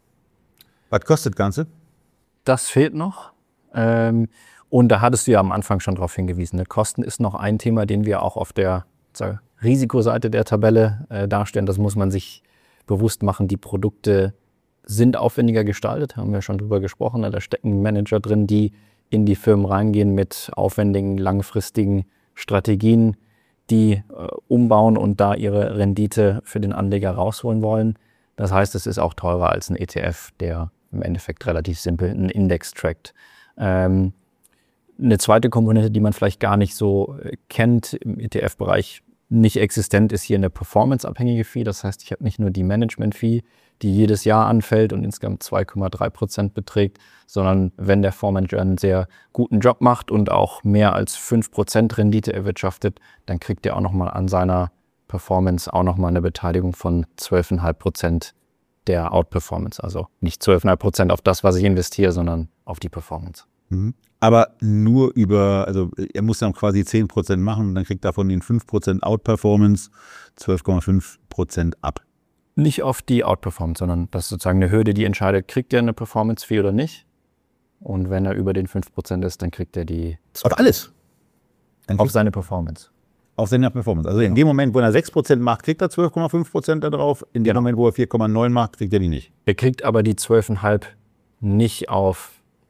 Was kostet das Ganze? Das fehlt noch. Ähm, und da hattest du ja am Anfang schon darauf hingewiesen. Ne? Kosten ist noch ein Thema, den wir auch auf der sagen, Risikoseite der Tabelle äh, darstellen. Das muss man sich bewusst machen. Die Produkte sind aufwendiger gestaltet, haben wir schon drüber gesprochen. Da stecken Manager drin, die in die Firmen reingehen mit aufwendigen, langfristigen Strategien, die äh, umbauen und da ihre Rendite für den Anleger rausholen wollen. Das heißt, es ist auch teurer als ein E T F, der im Endeffekt relativ simpel einen Index trackt. Ähm, eine zweite Komponente, die man vielleicht gar nicht so äh, kennt im E T F-Bereich, nicht existent, ist hier eine performanceabhängige Fee. Das heißt, ich habe nicht nur die Management-Fee, die jedes Jahr anfällt und insgesamt zwei Komma drei Prozent beträgt, sondern wenn der Fondsmanager einen sehr guten Job macht und auch mehr als fünf Prozent Rendite erwirtschaftet, dann kriegt er auch nochmal an seiner Performance auch nochmal eine Beteiligung von zwölf Komma fünf Prozent der Outperformance. Also nicht zwölf Komma fünf Prozent auf das, was ich investiere, sondern auf die Performance. Mhm. Aber nur über, also er muss dann quasi zehn Prozent machen und dann kriegt er von den fünf Prozent Outperformance zwölf Komma fünf Prozent ab. Nicht auf die Outperformance, sondern das ist sozusagen eine Hürde, die entscheidet, kriegt er eine Performance-Fee oder nicht. Und wenn er über den fünf Prozent ist, dann kriegt er die Auf alles? Dann auf seine Performance. Auf seine Performance. Also in dem Moment, wo er sechs Prozent macht, kriegt er zwölf Komma fünf Prozent da drauf. In dem Genau. Moment, wo er vier Komma neun macht, kriegt er die nicht. Er kriegt aber die zwölf Komma fünf nicht auf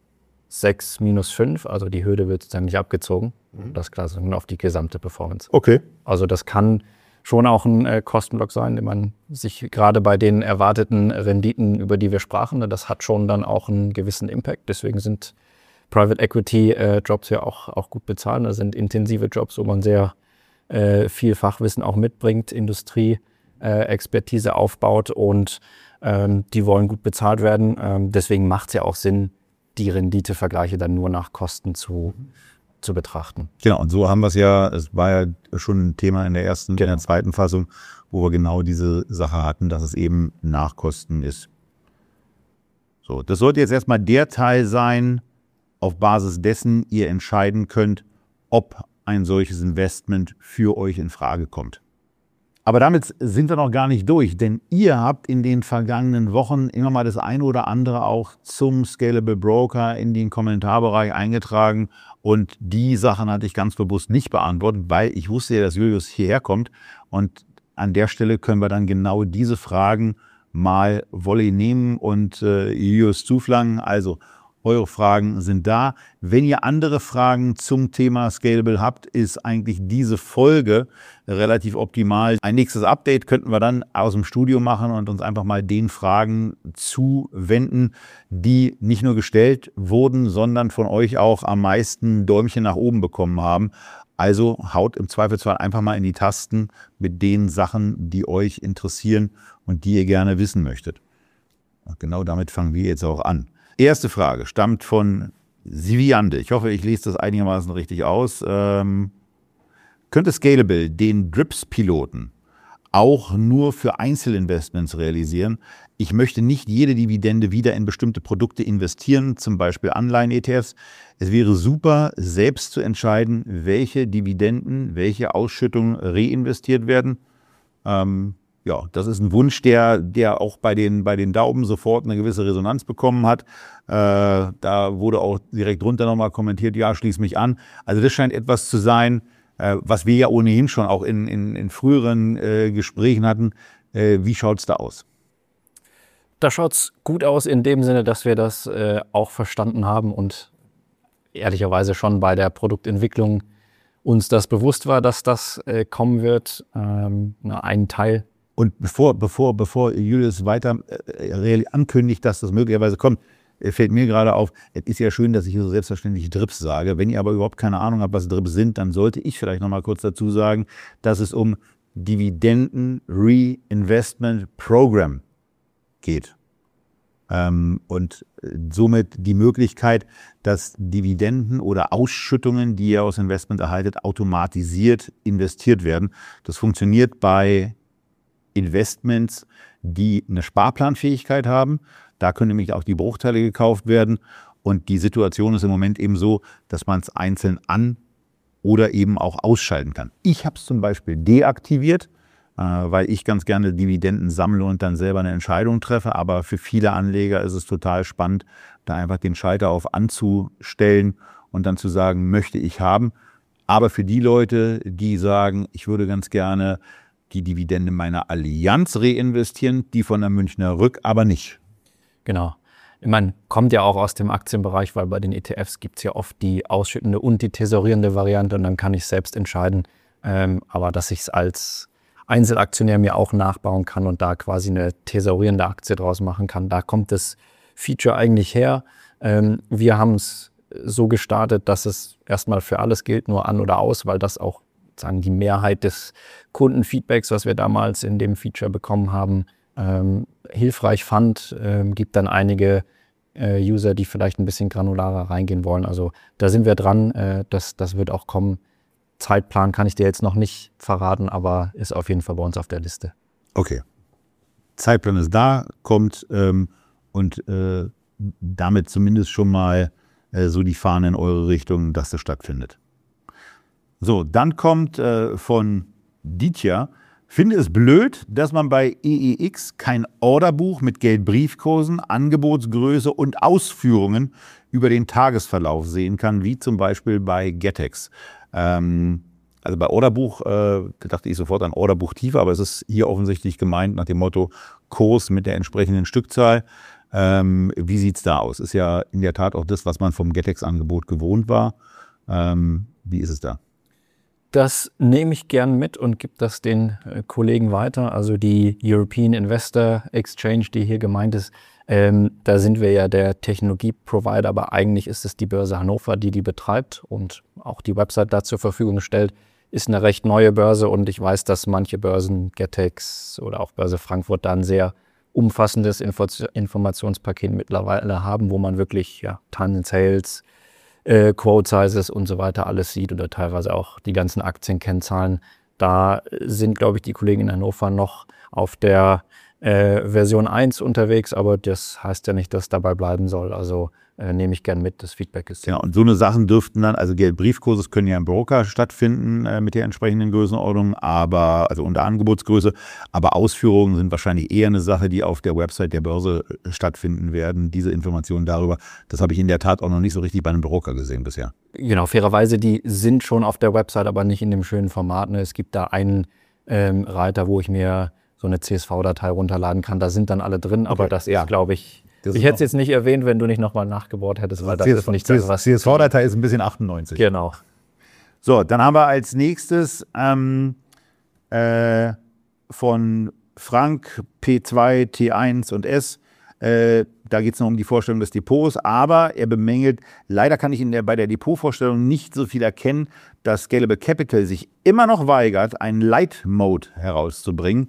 sechs minus fünf, also die Hürde wird sozusagen nicht abgezogen. Mhm. Das ist klar, sondern auf die gesamte Performance. Okay. Also das kann schon auch ein äh, Kostenblock sein, den man sich gerade bei den erwarteten Renditen, über die wir sprachen, ne, das hat schon dann auch einen gewissen Impact. Deswegen sind Private Equity äh, Jobs ja auch, auch gut bezahlt. Das sind intensive Jobs, wo man sehr äh, viel Fachwissen auch mitbringt, Industrie, äh, Expertise aufbaut und ähm, die wollen gut bezahlt werden. Ähm, deswegen macht es ja auch Sinn, die Renditevergleiche dann nur nach Kosten zu, zu betrachten. Genau, und so haben wir es ja, es war ja schon ein Thema in der ersten, Genau. in der zweiten Fassung, wo wir genau diese Sache hatten, dass es eben nach Kosten ist. So, das sollte jetzt erstmal der Teil sein, auf Basis dessen ihr entscheiden könnt, ob ein solches Investment für euch in Frage kommt. Aber damit sind wir noch gar nicht durch, denn ihr habt in den vergangenen Wochen immer mal das eine oder andere auch zum Scalable Broker in den Kommentarbereich eingetragen und die Sachen hatte ich ganz bewusst nicht beantwortet, weil ich wusste ja, dass Julius hierher kommt und an der Stelle können wir dann genau diese Fragen mal Volley nehmen und äh, Julius zuflangen. Also eure Fragen sind da. Wenn ihr andere Fragen zum Thema Scalable habt, ist eigentlich diese Folge relativ optimal. Ein nächstes Update könnten wir dann aus dem Studio machen und uns einfach mal den Fragen zuwenden, die nicht nur gestellt wurden, sondern von euch auch am meisten Däumchen nach oben bekommen haben. Also haut im Zweifelsfall einfach mal in die Tasten mit den Sachen, die euch interessieren und die ihr gerne wissen möchtet. Und genau damit fangen wir jetzt auch an. Erste Frage stammt von Siviande. Ich hoffe, ich lese das einigermaßen richtig aus. Ähm, könnte Scalable den D R I P S-Piloten auch nur für Einzelinvestments realisieren? Ich möchte nicht jede Dividende wieder in bestimmte Produkte investieren, zum Beispiel Anleihen-E T Fs. Es wäre super, selbst zu entscheiden, welche Dividenden, welche Ausschüttungen reinvestiert werden. Ähm, Ja, das ist ein Wunsch, der, der auch bei den, bei den Daumen sofort eine gewisse Resonanz bekommen hat. Äh, da wurde auch direkt drunter nochmal kommentiert, ja, schließ mich an. Also das scheint etwas zu sein, äh, was wir ja ohnehin schon auch in, in, in früheren äh, Gesprächen hatten. Äh, wie schaut es da aus? Da schaut es gut aus in dem Sinne, dass wir das äh, auch verstanden haben und ehrlicherweise schon bei der Produktentwicklung uns das bewusst war, dass das äh, kommen wird. Ähm, na, ein Teil. Und bevor, bevor, bevor Julius weiter äh, ankündigt, dass das möglicherweise kommt, äh, fällt mir gerade auf, es ist ja schön, dass ich so selbstverständlich D R I P S sage. Wenn ihr aber überhaupt keine Ahnung habt, was D R I P S sind, dann sollte ich vielleicht noch mal kurz dazu sagen, dass es um Dividenden Reinvestment Program geht. Ähm, und somit die Möglichkeit, dass Dividenden oder Ausschüttungen, die ihr aus Investment erhaltet, automatisiert investiert werden. Das funktioniert bei Investments, die eine Sparplanfähigkeit haben. Da können nämlich auch die Bruchteile gekauft werden. Und die Situation ist im Moment eben so, dass man es einzeln an- oder eben auch ausschalten kann. Ich habe es zum Beispiel deaktiviert, weil ich ganz gerne Dividenden sammle und dann selber eine Entscheidung treffe. Aber für viele Anleger ist es total spannend, da einfach den Schalter auf anzustellen und dann zu sagen, möchte ich haben. Aber für die Leute, die sagen, ich würde ganz gerne die Dividende meiner Allianz reinvestieren, die von der Münchner Rück aber nicht. Genau. Ich meine, kommt ja auch aus dem Aktienbereich, weil bei den E T Fs gibt es ja oft die ausschüttende und die tesorierende Variante und dann kann ich selbst entscheiden. Ähm, aber dass ich es als Einzelaktionär mir auch nachbauen kann und da quasi eine tesorierende Aktie draus machen kann. Da kommt das Feature eigentlich her. Ähm, wir haben es so gestartet, dass es erstmal für alles gilt, nur an oder aus, weil das auch sagen die Mehrheit des Kundenfeedbacks, was wir damals in dem Feature bekommen haben, ähm, hilfreich fand. Ähm, gibt dann einige äh, User, die vielleicht ein bisschen granularer reingehen wollen. Also da sind wir dran. Äh, das, das wird auch kommen. Zeitplan kann ich dir jetzt noch nicht verraten, aber ist auf jeden Fall bei uns auf der Liste. Okay. Zeitplan ist da, kommt ähm, und äh, damit zumindest schon mal äh, so die Fahne in eure Richtung, dass das stattfindet. So, dann kommt äh, von Dietja, finde es blöd, dass man bei E E X kein Orderbuch mit Geldbriefkursen, Angebotsgröße und Ausführungen über den Tagesverlauf sehen kann, wie zum Beispiel bei Getex. Ähm, also bei Orderbuch, äh, da dachte ich sofort an Orderbuch tiefer, aber es ist hier offensichtlich gemeint nach dem Motto Kurs mit der entsprechenden Stückzahl. Ähm, wie sieht es da aus? Ist ja in der Tat auch das, was man vom Getex-Angebot gewohnt war. Ähm, wie ist es da? Das nehme ich gern mit und gebe das den äh, Kollegen weiter. Also die European Investor Exchange, die hier gemeint ist, ähm, da sind wir ja der Technologie-Provider, aber eigentlich ist es die Börse Hannover, die die betreibt und auch die Website da zur Verfügung stellt. Ist eine recht neue Börse und ich weiß, dass manche Börsen, Getex oder auch Börse Frankfurt, da ein sehr umfassendes Info- Informationspaket mittlerweile haben, wo man wirklich ja, Time and Sales, Äh, Quote Sizes und so weiter alles sieht oder teilweise auch die ganzen Aktienkennzahlen. Da sind, glaube ich, die Kollegen in Hannover noch auf der äh, Version eins unterwegs, aber das heißt ja nicht, dass dabei bleiben soll. Also äh, nehme ich gern mit, das Feedback ist ja. Und so eine Sachen dürften dann, also Geldbriefkurse können ja im Broker stattfinden äh, mit der entsprechenden Größenordnung, aber also unter Angebotsgröße, aber Ausführungen sind wahrscheinlich eher eine Sache, die auf der Website der Börse stattfinden werden. Diese Informationen darüber, das habe ich in der Tat auch noch nicht so richtig bei einem Broker gesehen bisher. Genau, fairerweise, die sind schon auf der Website, aber nicht in dem schönen Format. Ne? Es gibt da einen ähm, Reiter, wo ich mir so eine C S V-Datei runterladen kann. Da sind dann alle drin, okay. Aber das ja. ist, glaube ich, das ich hätte es jetzt nicht erwähnt, wenn du nicht nochmal nachgebohrt hättest, weil das ist nicht das, was... C S V-Datei ist ein bisschen achtundneunzig. Genau. So, dann haben wir als nächstes ähm, äh, von Frank P zwei, T eins und S. Äh, da geht es noch um die Vorstellung des Depots, aber er bemängelt, leider kann ich in der, bei der Depotvorstellung nicht so viel erkennen, dass Scalable Capital sich immer noch weigert, einen Light Mode herauszubringen.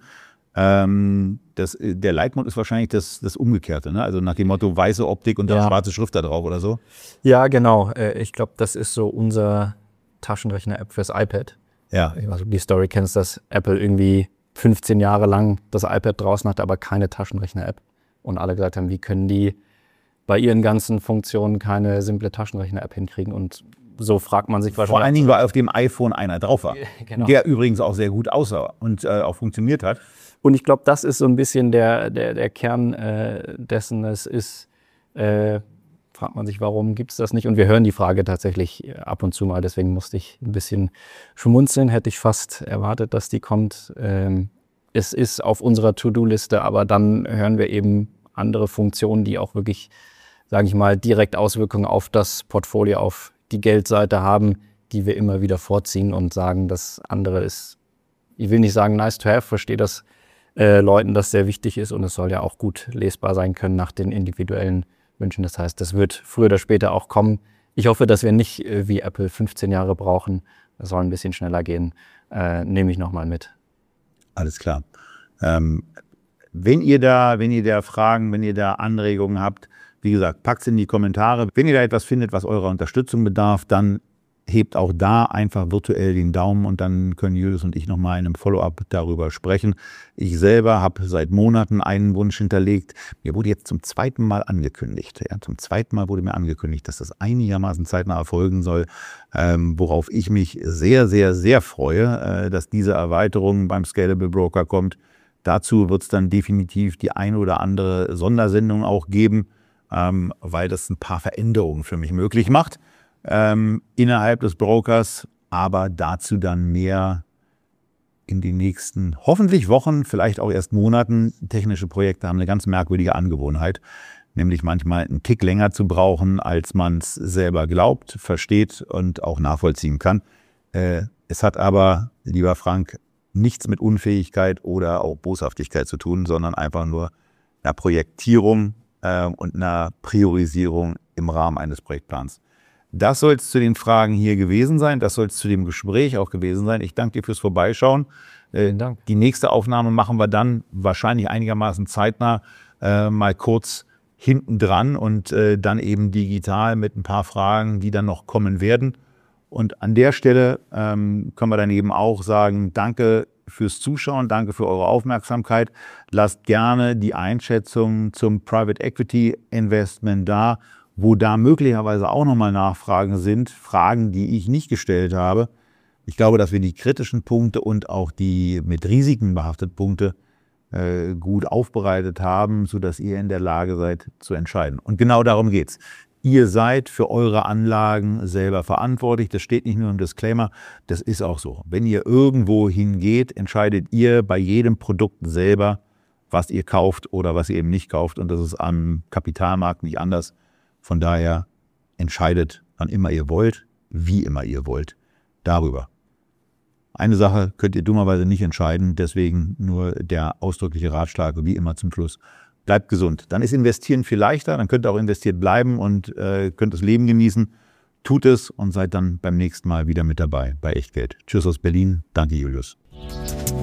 Ähm, das, der Light Mode ist wahrscheinlich das, das Umgekehrte, ne? Also nach dem Motto weiße Optik und dann ja. schwarze Schrift da drauf oder so. Ja, genau. Ich glaube, das ist so unser Taschenrechner-App fürs iPad. Ja. Ich weiß, ob du die Story kennst, dass Apple irgendwie fünfzehn Jahre lang das iPad draußen hatte, aber keine Taschenrechner-App. Und alle gesagt haben, wie können die bei ihren ganzen Funktionen keine simple Taschenrechner-App hinkriegen. Und so fragt man sich wahrscheinlich. Vor allen Dingen, weil auf dem iPhone einer drauf war, genau. Der übrigens auch sehr gut aussah und äh, auch funktioniert hat. Und ich glaube, das ist so ein bisschen der, der, der Kern äh, dessen. Es ist, äh, fragt man sich, warum gibt es das nicht? Und wir hören die Frage tatsächlich ab und zu mal. Deswegen musste ich ein bisschen schmunzeln. Hätte ich fast erwartet, dass die kommt. Ähm, es ist auf unserer To-Do-Liste, aber dann hören wir eben andere Funktionen, die auch wirklich, sage ich mal, direkt Auswirkungen auf das Portfolio, auf die Geldseite haben, die wir immer wieder vorziehen und sagen, das andere ist, ich will nicht sagen nice to have, verstehe das äh, Leuten, das sehr wichtig ist und es soll ja auch gut lesbar sein können nach den individuellen Wünschen. Das heißt, das wird früher oder später auch kommen. Ich hoffe, dass wir nicht äh, wie Apple fünfzehn Jahre brauchen. Das soll ein bisschen schneller gehen. Äh, nehme ich nochmal mit. Alles klar. Ähm, wenn ihr da, wenn ihr da Fragen, wenn ihr da Anregungen habt, wie gesagt, packt es in die Kommentare. Wenn ihr da etwas findet, was eurer Unterstützung bedarf, dann hebt auch da einfach virtuell den Daumen und dann können Julius und ich nochmal in einem Follow-up darüber sprechen. Ich selber habe seit Monaten einen Wunsch hinterlegt. Mir wurde jetzt zum zweiten Mal angekündigt, ja, zum zweiten Mal wurde mir angekündigt, dass das einigermaßen zeitnah erfolgen soll, ähm, worauf ich mich sehr, sehr, sehr freue, äh, dass diese Erweiterung beim Scalable Broker kommt. Dazu wird es dann definitiv die eine oder andere Sondersendung auch geben, ähm, weil das ein paar Veränderungen für mich möglich macht. Ähm, innerhalb des Brokers, aber dazu dann mehr in den nächsten, hoffentlich Wochen, vielleicht auch erst Monaten. Technische Projekte haben eine ganz merkwürdige Angewohnheit, nämlich manchmal einen Tick länger zu brauchen, als man es selber glaubt, versteht und auch nachvollziehen kann. Äh, es hat aber, lieber Frank, nichts mit Unfähigkeit oder auch Boshaftigkeit zu tun, sondern einfach nur einer Projektierung äh, und einer Priorisierung im Rahmen eines Projektplans. Das soll es zu den Fragen hier gewesen sein. Das soll es zu dem Gespräch auch gewesen sein. Ich danke dir fürs Vorbeischauen. Vielen Dank. Die nächste Aufnahme machen wir dann wahrscheinlich einigermaßen zeitnah äh, mal kurz hinten dran und äh, dann eben digital mit ein paar Fragen, die dann noch kommen werden. Und an der Stelle ähm, können wir dann eben auch sagen, danke fürs Zuschauen, danke für eure Aufmerksamkeit. Lasst gerne die Einschätzung zum Private Equity Investment da, wo da möglicherweise auch nochmal Nachfragen sind, Fragen, die ich nicht gestellt habe. Ich glaube, dass wir die kritischen Punkte und auch die mit Risiken behafteten Punkte äh, gut aufbereitet haben, sodass ihr in der Lage seid zu entscheiden. Und genau darum geht's. Ihr seid für eure Anlagen selber verantwortlich. Das steht nicht nur im Disclaimer, das ist auch so. Wenn ihr irgendwo hingeht, entscheidet ihr bei jedem Produkt selber, was ihr kauft oder was ihr eben nicht kauft. Und das ist am Kapitalmarkt nicht anders. Von daher entscheidet, wann immer ihr wollt, wie immer ihr wollt, darüber. Eine Sache könnt ihr dummerweise nicht entscheiden, deswegen nur der ausdrückliche Ratschlag, wie immer zum Schluss. Bleibt gesund. Dann ist Investieren viel leichter, dann könnt ihr auch investiert bleiben und äh, könnt das Leben genießen. Tut es und seid dann beim nächsten Mal wieder mit dabei bei Echtgeld. Tschüss aus Berlin. Danke, Julius.